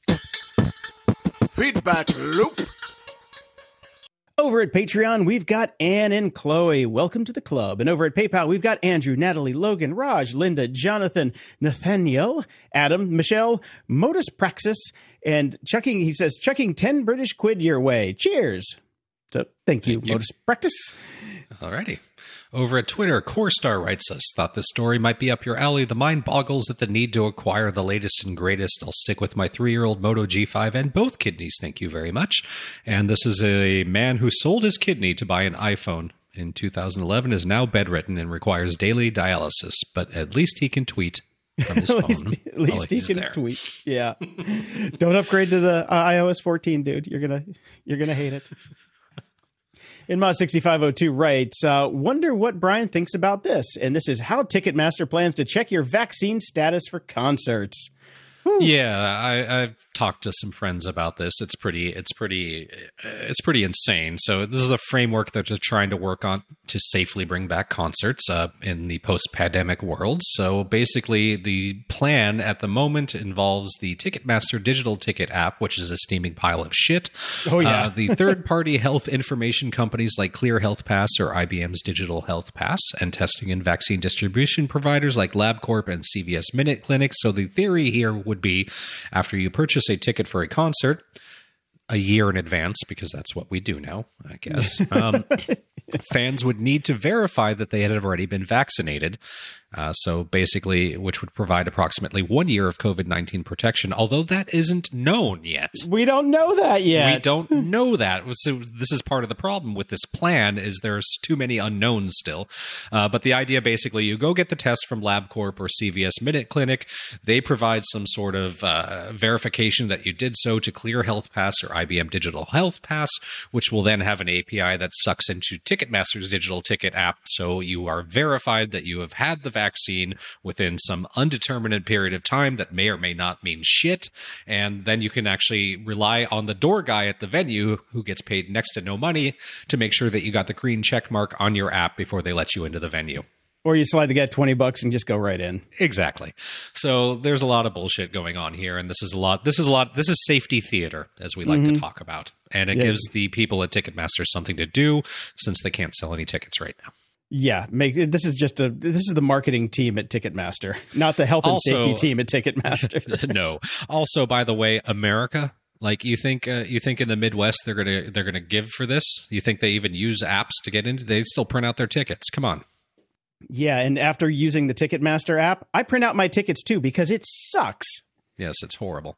Feedback loop. Over at Patreon, we've got Anne and Chloe. Welcome to the club. And over at PayPal, we've got Andrew, Natalie, Logan, Raj, Linda, Jonathan, Nathaniel, Adam, Michelle, Modus Praxis, and chucking, he says, chucking ten British quid your way. Cheers. So thank you, thank you. Modus Praxis. Alrighty. Over at Twitter, CoreStar writes us, thought this story might be up your alley. The mind boggles at the need to acquire the latest and greatest. I'll stick with my three-year-old Moto G five and both kidneys. Thank you very much. And this is a man who sold his kidney to buy an iPhone in two thousand eleven, is now bedridden and requires daily dialysis. But at least he can tweet from his at phone. least, at least he can there. tweet. Yeah. Don't upgrade to the uh, i O S fourteen, dude. You're gonna you're gonna hate it. Inma sixty-five oh two writes, uh, wonder what Brian thinks about this. And this is how Ticketmaster plans to check your vaccine status for concerts. Whew. Yeah, I, I've talked to some friends about this. It's pretty, it's pretty, it's pretty insane. So this is a framework that they're trying to work on to safely bring back concerts uh, in the post-pandemic world. So basically, the plan at the moment involves the Ticketmaster digital ticket app, which is a steaming pile of shit. Oh yeah. Uh, the third-party health information companies like Clear Health Pass or I B M's Digital Health Pass, and testing and vaccine distribution providers like LabCorp and C V S Minute Clinics. So the theory here would be, after you purchase a ticket for a concert a year in advance, because that's what we do now, I guess, um, fans would need to verify that they had already been vaccinated. Uh, so basically, which would provide approximately one year of COVID nineteen protection, although that isn't known yet. We don't know that yet. We don't know that. So this is part of the problem with this plan is there's too many unknowns still. Uh, but the idea basically, you go get the test from LabCorp or C V S Minute Clinic. They provide some sort of uh, verification that you did so to Clear Health Pass or I B M Digital Health Pass, which will then have an A P I that sucks into Ticketmaster's digital ticket app. So you are verified that you have had the vaccine within some undetermined period of time that may or may not mean shit. And then you can actually rely on the door guy at the venue who gets paid next to no money to make sure that you got the green check mark on your app before they let you into the venue. Or you slide the guy twenty bucks and just go right in. Exactly. So there's a lot of bullshit going on here. And this is a lot, this is a lot, this is safety theater, as we like mm-hmm. to talk about. And it yeah. gives the people at Ticketmaster something to do since they can't sell any tickets right now. Yeah, make this is just a this is the marketing team at Ticketmaster, not the health and also, safety team at Ticketmaster. No. Also, by the way, America, like you think uh, you think in the Midwest they're gonna they're gonna give for this? You think they even use apps to get into? They still print out their tickets. Come on. Yeah, and after using the Ticketmaster app, I print out my tickets too because it sucks. Yes, it's horrible.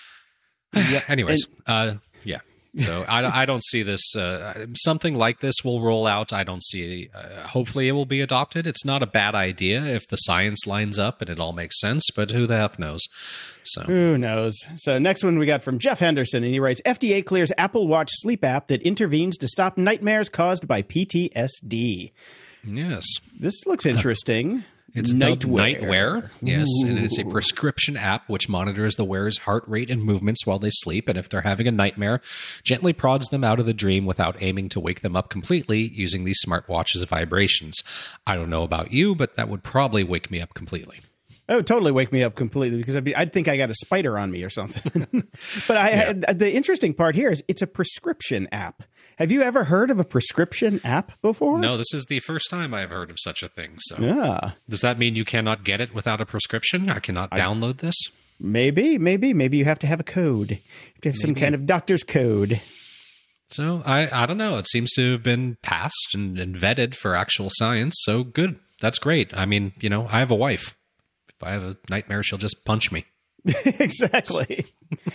Yeah. Anyways, and, uh, yeah. So I, I don't see this. Uh, something like this will roll out. I don't see. Uh, hopefully, it will be adopted. It's not a bad idea if the science lines up and it all makes sense. But who the F knows? So who knows? So next one we got from Jeff Henderson, and he writes: F D A clears Apple Watch sleep app that intervenes to stop nightmares caused by P T S D. Yes, this looks interesting. It's Nightwear. Nightwear. Yes, Ooh. And it's a prescription app which monitors the wearer's heart rate and movements while they sleep, and if they're having a nightmare, gently prods them out of the dream without aiming to wake them up completely using the smartwatch's vibrations. I don't know about you, but that would probably wake me up completely. It would totally wake me up completely because I'd, be, I'd think I got a spider on me or something. But I, yeah. I, the interesting part here is it's a prescription app. Have you ever heard of a prescription app before? No, this is the first time I've heard of such a thing. So, yeah. Does that mean you cannot get it without a prescription? I cannot I, download this? Maybe, maybe. Maybe you have to have a code. You have to have maybe. some kind of doctor's code. So, I, I don't know. It seems to have been passed and, and vetted for actual science. So, good. That's great. I mean, you know, I have a wife. If I have a nightmare, she'll just punch me. Exactly.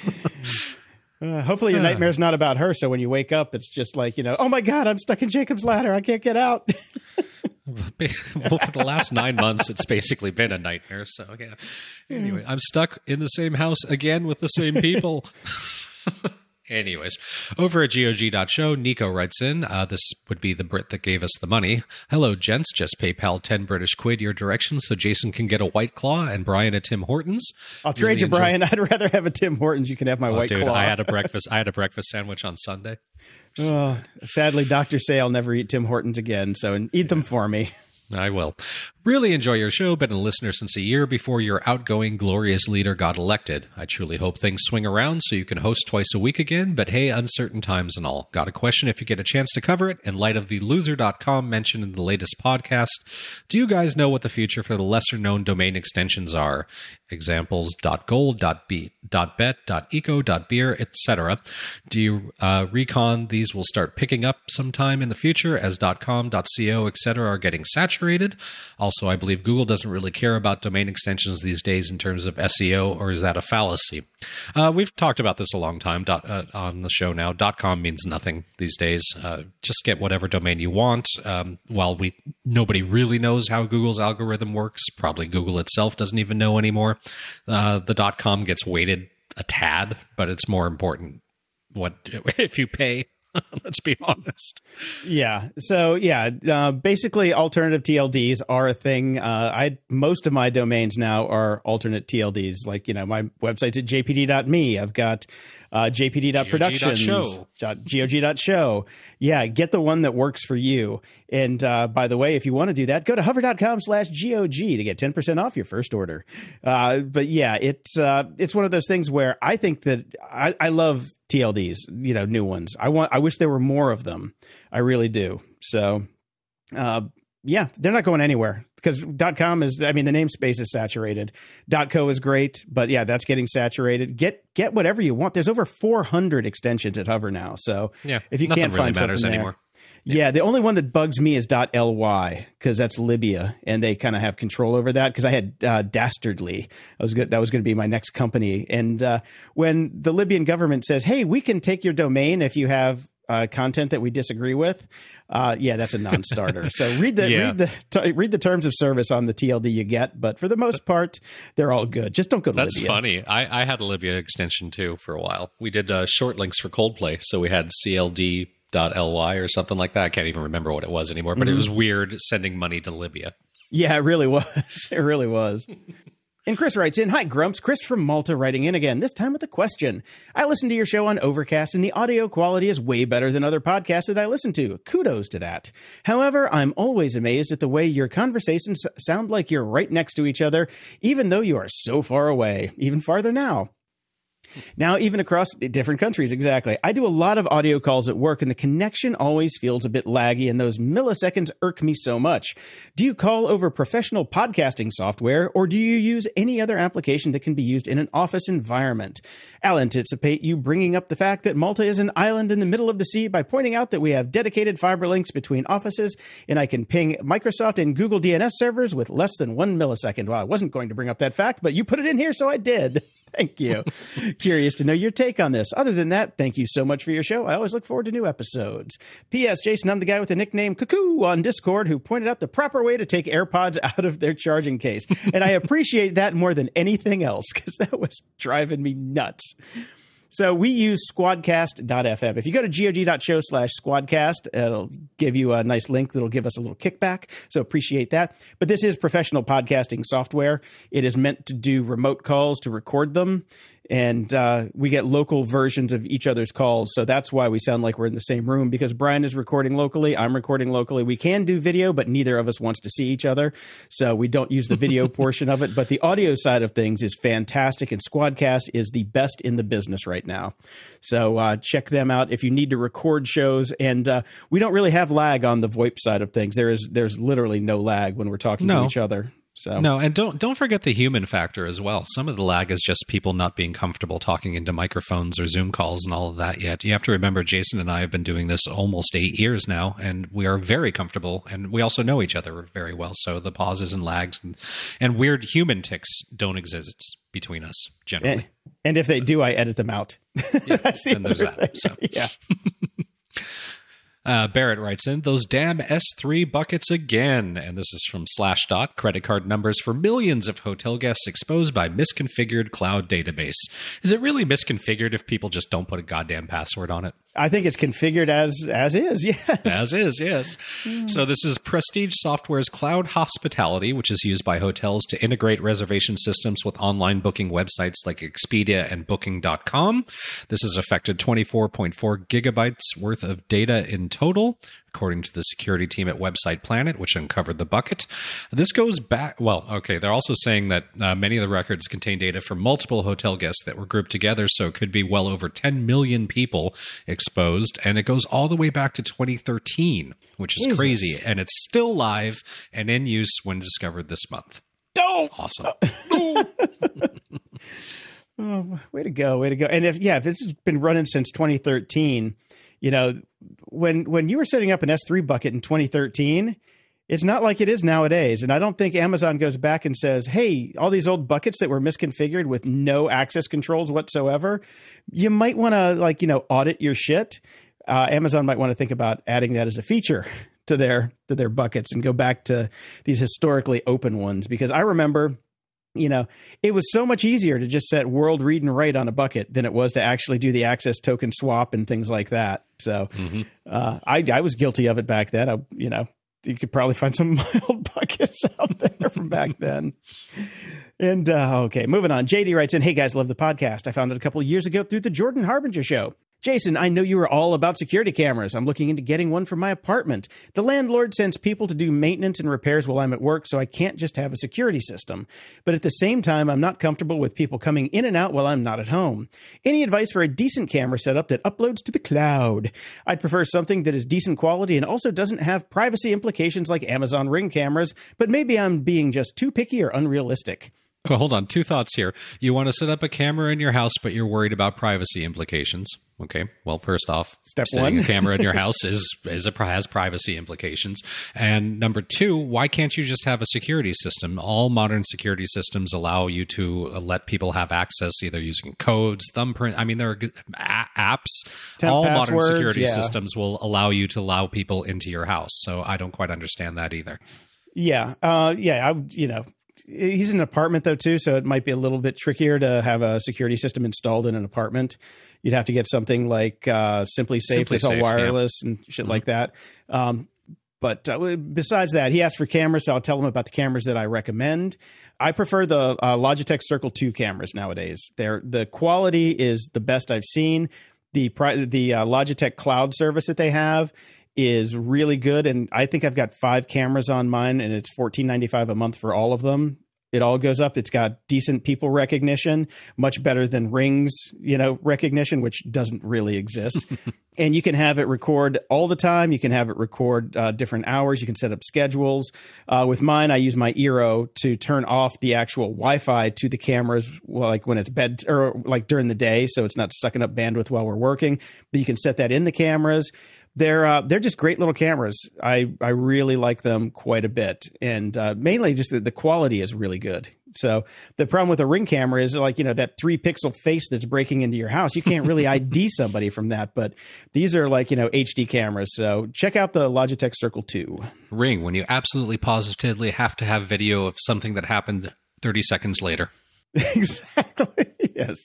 Uh, hopefully your nightmare's not about her, so when you wake up, it's just like, you know, oh my God, I'm stuck in Jacob's Ladder. I can't get out. Well, for the last nine months, it's basically been a nightmare. So, yeah. Anyway, I'm stuck in the same house again with the same people. Anyways, over at G O G dot show, Nico writes in, uh, this would be the Brit that gave us the money. Hello, gents. Just PayPal ten British quid your direction so Jason can get a White Claw and Brian a Tim Hortons. I'll really trade you, enjoy- Brian. I'd rather have a Tim Hortons. You can have my oh, White dude, Claw. I had a breakfast. I had a breakfast sandwich on Sunday. Oh, sadly, doctors say I'll never eat Tim Hortons again, so eat them for me. I will. Really enjoy your show. Been a listener since a year before your outgoing, glorious leader got elected. I truly hope things swing around so you can host twice a week again, but hey, uncertain times and all. Got a question if you get a chance to cover it. In light of the loser dot com mentioned in the latest podcast, do you guys know what the future for the lesser-known domain extensions are? Examples .gold, .bet, .eco, .beer, et cetera. Do you uh, recon these will start picking up sometime in the future as .com, .co, et cetera are getting saturated? Also, I believe Google doesn't really care about domain extensions these days in terms of S E O, or is that a fallacy? Uh, we've talked about this a long time dot, uh, on the show now. .com means nothing these days. Uh, just get whatever domain you want. Um, while we nobody really knows how Google's algorithm works, probably Google itself doesn't even know anymore. Uh, the .com gets weighted a tad, but it's more important what if you pay. Let's be honest. Yeah. So yeah, uh, basically alternative T L Ds are a thing. Uh, I most of my domains now are alternate T L Ds. Like, you know, my website's at j p d dot m e. I've got uh, j p d dot productions. g o g dot show. Yeah, get the one that works for you. And uh, by the way, if you want to do that, go to hover dot com slash G O G to get ten percent off your first order. Uh, but yeah, it's uh, it's one of those things where I think that I, I love T L Ds, you know, new ones. I want. I wish there were more of them. I really do. So, uh, yeah, they're not going anywhere because .com is. I mean, the namespace is saturated. .co is great, but yeah, that's getting saturated. Get get whatever you want. There's over four hundred extensions at Hover now. So yeah, if you can't really find matters something there, anymore. Yeah, the only one that bugs me is .ly because that's Libya, and they kind of have control over that. Because I had uh, Dastardly, I was good. That was going to be my next company, and uh, when the Libyan government says, "Hey, we can take your domain if you have uh, content that we disagree with," uh, yeah, that's a non-starter. So read the yeah. read the t- read the terms of service on the T L D you get, but for the most part, they're all good. Just don't go to That's Libya. funny. I, I had a Libya extension too for a while. We did uh, short links for Coldplay, so we had C L D. .ly or something like that. I can't even remember what it was anymore, but mm-hmm. it was weird sending money to Libya. Yeah, it really was. It really was. And Chris writes in, "Hi, Grumps. Chris from Malta writing in again, this time with a question. I listened to your show on Overcast, and the audio quality is way better than other podcasts that I listen to. Kudos to that. However, I'm always amazed at the way your conversations sound like you're right next to each other, even though you are so far away, even farther now. Now, even across different countries, exactly. I do a lot of audio calls at work, and the connection always feels a bit laggy, and those milliseconds irk me so much. Do you call over professional podcasting software, or do you use any other application that can be used in an office environment? I'll anticipate you bringing up the fact that Malta is an island in the middle of the sea by pointing out that we have dedicated fiber links between offices, and I can ping Microsoft and Google D N S servers with less than one millisecond. Well, I wasn't going to bring up that fact, but you put it in here, so I did. Thank you. Curious to know your take on this. Other than that, thank you so much for your show. I always look forward to new episodes. P S. Jason, I'm the guy with the nickname Cuckoo on Discord who pointed out the proper way to take AirPods out of their charging case. And I appreciate that more than anything else because that was driving me nuts. So we use squadcast dot f m. If you go to god.show slash squadcast, it'll give you a nice link that'll give us a little kickback. So appreciate that. But this is professional podcasting software. It is meant to do remote calls, to record them. And uh, we get local versions of each other's calls. So that's why we sound like we're in the same room, because Brian is recording locally. I'm recording locally. We can do video, but neither of us wants to see each other. So we don't use the video portion of it. But the audio side of things is fantastic. And Squadcast is the best in the business right now. So uh, check them out if you need to record shows. And uh, we don't really have lag on the VoIP side of things. There is There's literally no lag when we're talking no. to each other. So. No, and don't don't forget the human factor as well. Some of the lag is just people not being comfortable talking into microphones or Zoom calls and all of that yet. You have to remember, Jason and I have been doing this almost eight years now, and we are very comfortable, and we also know each other very well. So the pauses and lags and, and weird human tics don't exist between us generally. And, and if they do, I edit them out. Yeah, and there's that. So. Yeah. Uh, Barrett writes in, those damn S three buckets again. And this is from Slashdot, credit card numbers for millions of hotel guests exposed by misconfigured cloud database. Is it really misconfigured if people just don't put a goddamn password on it? I think it's configured as as is, yes. As is, yes. Mm. So this is Prestige Software's Cloud Hospitality, which is used by hotels to integrate reservation systems with online booking websites like Expedia and Booking dot com. This has affected twenty-four point four gigabytes worth of data in total, according to the security team at Website Planet, which uncovered the bucket. This goes back, well, okay, they're also saying that uh, many of the records contain data from multiple hotel guests that were grouped together, so it could be well over ten million people exposed, and it goes all the way back to twenty thirteen, which is Jesus. Crazy, and it's still live and in use when discovered this month. Oh! Awesome. Oh, way to go, way to go. And if, yeah, if this has been running since twenty thirteen, you know, when when you were setting up an S three bucket in twenty thirteen, it's not like it is nowadays. And I don't think Amazon goes back and says, hey, all these old buckets that were misconfigured with no access controls whatsoever, you might want to, like, you know, audit your shit. Uh, Amazon might want to think about adding that as a feature to their to their buckets and go back to these historically open ones. Because I remember, you know, it was so much easier to just set world read and write on a bucket than it was to actually do the access token swap and things like that. So mm-hmm. uh, I, I was guilty of it back then. I, you know, you could probably find some of my old buckets out there from back then. And uh, okay, moving on. J D writes in, hey guys, love the podcast. I found it a couple of years ago through the Jordan Harbinger show. Jason, I know you were all about security cameras. I'm looking into getting one for my apartment. The landlord sends people to do maintenance and repairs while I'm at work, so I can't just have a security system. But at the same time, I'm not comfortable with people coming in and out while I'm not at home. Any advice for a decent camera setup that uploads to the cloud? I'd prefer something that is decent quality and also doesn't have privacy implications like Amazon Ring cameras, but maybe I'm being just too picky or unrealistic. Well, hold on. Two thoughts here. You want to set up a camera in your house, but you're worried about privacy implications. Okay. Well, first off, Step setting one. a camera in your house is is a has privacy implications. And number two, why can't you just have a security system? All modern security systems allow you to let people have access either using codes, thumbprint. I mean, there are a- apps. Temp all modern passwords, security yeah. systems will allow you to allow people into your house. So I don't quite understand that either. Yeah. Uh, yeah. I, you know, he's in an apartment though too, so it might be a little bit trickier to have a security system installed in an apartment. You'd have to get something like uh, Simply Safe, Simply that's all Safe, wireless and shit mm-hmm. like that. Um, but uh, besides that, he asked for cameras, so I'll tell him about the cameras that I recommend. I prefer the uh, Logitech Circle two cameras nowadays. They're, the quality is the best I've seen. The pri- the uh, Logitech cloud service that they have is really good, and I think I've got five cameras on mine, and it's fourteen ninety-five a month for all of them. It all goes up. It's got decent people recognition, much better than Ring's, you know, recognition, which doesn't really exist. And you can have it record all the time. You can have it record uh, different hours. You can set up schedules. Uh, with mine, I use my Eero to turn off the actual Wi-Fi to the cameras, well, like when it's bed or like during the day, so it's not sucking up bandwidth while we're working. But you can set that in the cameras. They're uh, they're just great little cameras. I, I really like them quite a bit, and uh, mainly just the, the quality is really good. So the problem with a Ring camera is like, you know, that three pixel face that's breaking into your house. You can't really I D somebody from that, but these are like, you know, H D cameras. So check out the Logitech Circle two. Ring, when you absolutely positively have to have video of something that happened thirty seconds later. Exactly. Yes.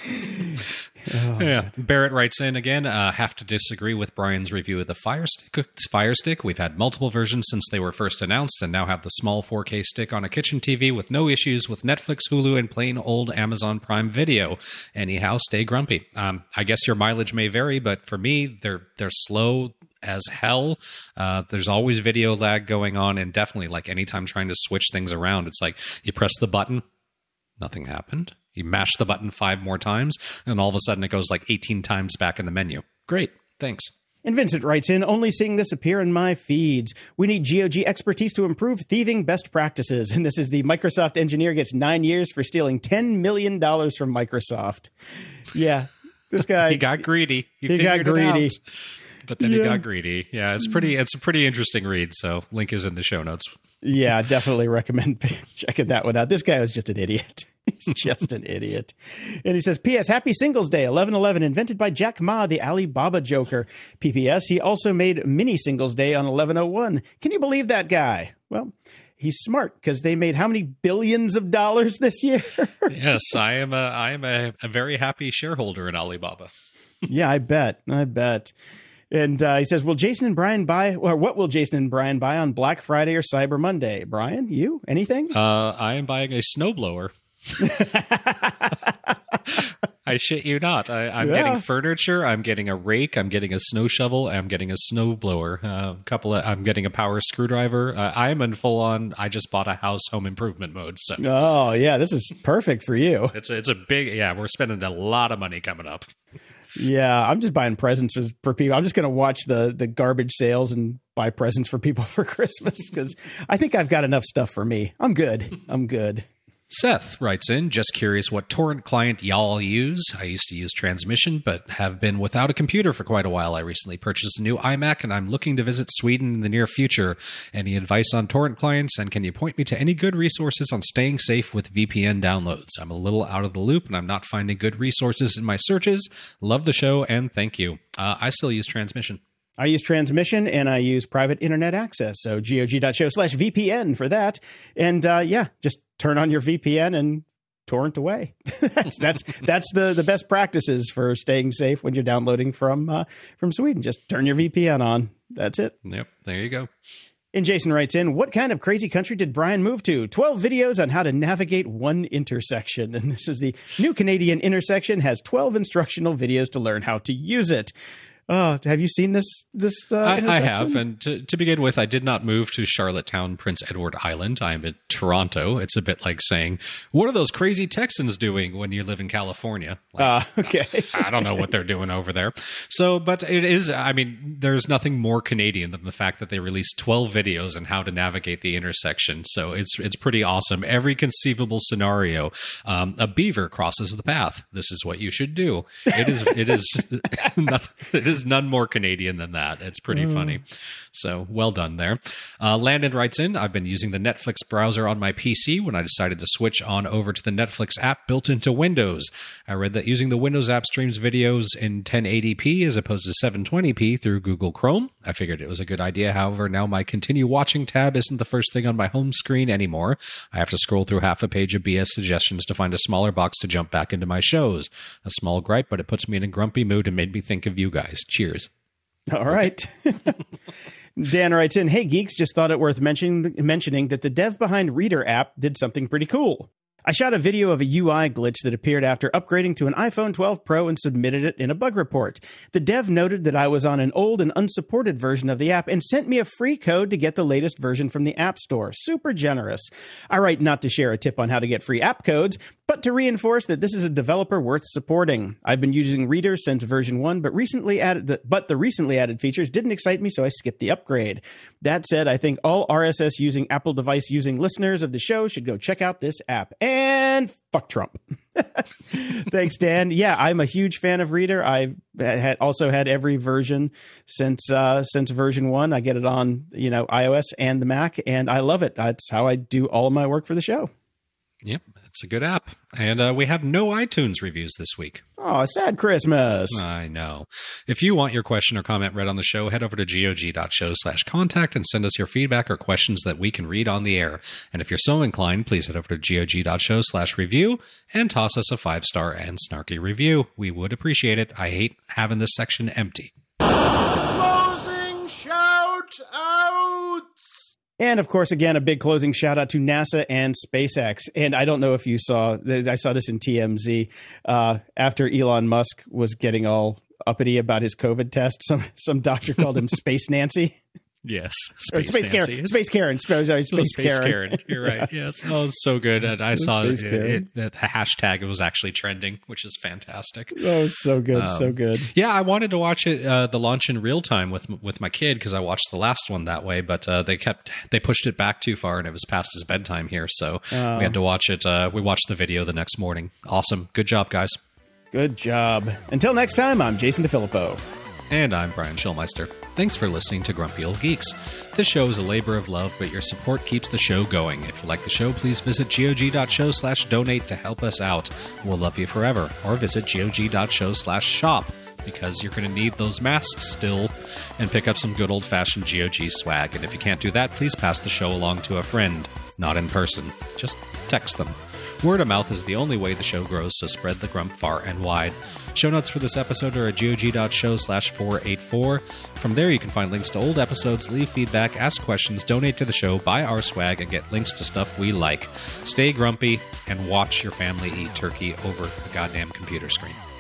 Oh. Yeah, Barrett writes in again, uh, have to disagree with Brian's review of the Fire Stick. Fire Stick. We've had multiple versions since they were first announced and now have the small four K stick on a kitchen T V with no issues with Netflix, Hulu, and plain old Amazon Prime Video. Anyhow, stay grumpy. Um, I guess your mileage may vary, but for me, they're they're slow as hell. Uh, there's always video lag going on, and definitely like anytime trying to switch things around, it's like you press the button, nothing happened. You mash the button five more times, and all of a sudden it goes like eighteen times back in the menu. Great. Thanks. And Vincent writes in, only seeing this appear in my feeds. We need G O G expertise to improve thieving best practices. And this is the Microsoft engineer gets nine years for stealing ten million dollars from Microsoft. Yeah, this guy. He got greedy. He, he got greedy. Out, but then yeah. he got greedy. Yeah, it's pretty. It's a pretty interesting read. So link is in the show notes. Yeah, definitely recommend checking that one out. This guy was just an idiot. He's just an idiot. And he says, P S. Happy Singles Day, eleven eleven, invented by Jack Ma, the Alibaba Joker. P P S. He also made Mini Singles Day on eleven oh one. Can you believe that guy? Well, he's smart because they made how many billions of dollars this year? Yes, I am a I am a, a very happy shareholder in Alibaba. Yeah, I bet. I bet. And uh, he says, will Jason and Brian buy, or what will Jason and Brian buy on Black Friday or Cyber Monday? Brian, you? Anything? Uh, I am buying a snowblower. I shit you not. I, I'm Yeah. getting furniture. I'm getting a rake. I'm getting a snow shovel. I'm getting a snowblower. Uh, a couple of. I'm getting a power screwdriver. Uh, I'm in full on. I just bought a house home improvement mode. So Oh, yeah, this is perfect for you. it's a, it's a big. Yeah, we're spending a lot of money coming up. Yeah, I'm just buying presents for people. I'm just going to watch the the garbage sales and buy presents for people for Christmas because I think I've got enough stuff for me. I'm good. I'm good. Seth writes in, just curious what torrent client y'all use. I used to use Transmission, but have been without a computer for quite a while. I recently purchased a new iMac, and I'm looking to visit Sweden in the near future. Any advice on torrent clients, and can you point me to any good resources on staying safe with V P N downloads? I'm a little out of the loop, and I'm not finding good resources in my searches. Love the show, and thank you. Uh, I still use Transmission. I use Transmission and I use private internet access. So gog.show slash VPN for that. And uh, yeah, just turn on your V P N and torrent away. that's that's that's the, the best practices for staying safe when you're downloading from uh, from Sweden. Just turn your V P N on. That's it. Yep, there you go. And Jason writes in, what kind of crazy country did Brian move to? twelve videos on how to navigate one intersection. And this is the new Canadian intersection, has twelve instructional videos to learn how to use it. Oh, have you seen this? This uh, I, I have, and to, to begin with, I did not move to Charlottetown, Prince Edward Island. I am in Toronto. It's a bit like saying, "What are those crazy Texans doing when you live in California?" Like, uh, okay, I don't know what they're doing over there. So, but it is. I mean, there's nothing more Canadian than the fact that they released twelve videos on how to navigate the intersection. So it's it's pretty awesome. Every conceivable scenario, um, a beaver crosses the path. This is what you should do. It is. It is. It is none more Canadian than that. It's pretty mm. funny. So well done there. Uh, Landon writes in, I've been using the Netflix browser on my P C when I decided to switch on over to the Netflix app built into Windows. I read that using the Windows app streams videos in ten eighty p as opposed to seven twenty p through Google Chrome. I figured it was a good idea. However, now my continue watching tab isn't the first thing on my home screen anymore. I have to scroll through half a page of B S suggestions to find a smaller box to jump back into my shows. A small gripe, but it puts me in a grumpy mood and made me think of you guys. Cheers. All right. Dan writes in, hey, geeks, just thought it worth mentioning, mentioning that the dev behind Reader app did something pretty cool. I shot a video of a U I glitch that appeared after upgrading to an iPhone twelve Pro and submitted it in a bug report. The dev noted that I was on an old and unsupported version of the app and sent me a free code to get the latest version from the App Store. Super generous. I write not to share a tip on how to get free app codes, but to reinforce that this is a developer worth supporting. I've been using Reader since version one, but recently added the, but the recently added features didn't excite me, so I skipped the upgrade. That said, I think all R S S using Apple device using listeners of the show should go check out this app. And fuck Trump. Thanks, Dan. Yeah, I'm a huge fan of Reader. I've had also had every version since uh, since version one. I get it on, you know, iOS and the Mac, and I love it. That's how I do all of my work for the show. Yep, it's a good app. And uh, we have no iTunes reviews this week. Oh, sad Christmas. I know. If you want your question or comment read on the show, head over to gog.show slash contact and send us your feedback or questions that we can read on the air. And if you're so inclined, please head over to gog.show slash review and toss us a five-star and snarky review. We would appreciate it. I hate having this section empty. Closing shout-outs! And, of course, again, a big closing shout-out to NASA and SpaceX. And I don't know if you saw, I saw this in T M Z, uh, after Elon Musk was getting all uppity about his COVID test, some some doctor called him Space Nancy. Yes. Space, Space Karen. Space Karen. Sorry, Space, Space Karen. Karen. You're right. Yes. Oh, it's so good. And I saw it, it, the hashtag was actually trending, which is fantastic. Oh, so good. Um, so good. Yeah, I wanted to watch it, uh, the launch in real time with with my kid because I watched the last one that way, but uh, they kept, they pushed it back too far and it was past his bedtime here. So oh. we had to watch it. Uh, we watched the video the next morning. Awesome. Good job, guys. Good job. Until next time, I'm Jason DeFilippo. And I'm Brian Schulmeister. Thanks for listening to Grumpy Old Geeks. This show is a labor of love, but your support keeps the show going. If you like the show, please visit gog.show slash donate to help us out. We'll love you forever. Or visit gog.show slash shop, because you're going to need those masks still, and pick up some good old-fashioned G O G swag. And if you can't do that, please pass the show along to a friend. Not in person. Just text them. Word of mouth is the only way the show grows, so spread the grump far and wide. Show notes for this episode are at gog.show slash 484. From there, you can find links to old episodes, leave feedback, ask questions, donate to the show, buy our swag, and get links to stuff we like. Stay grumpy and watch your family eat turkey over the goddamn computer screen.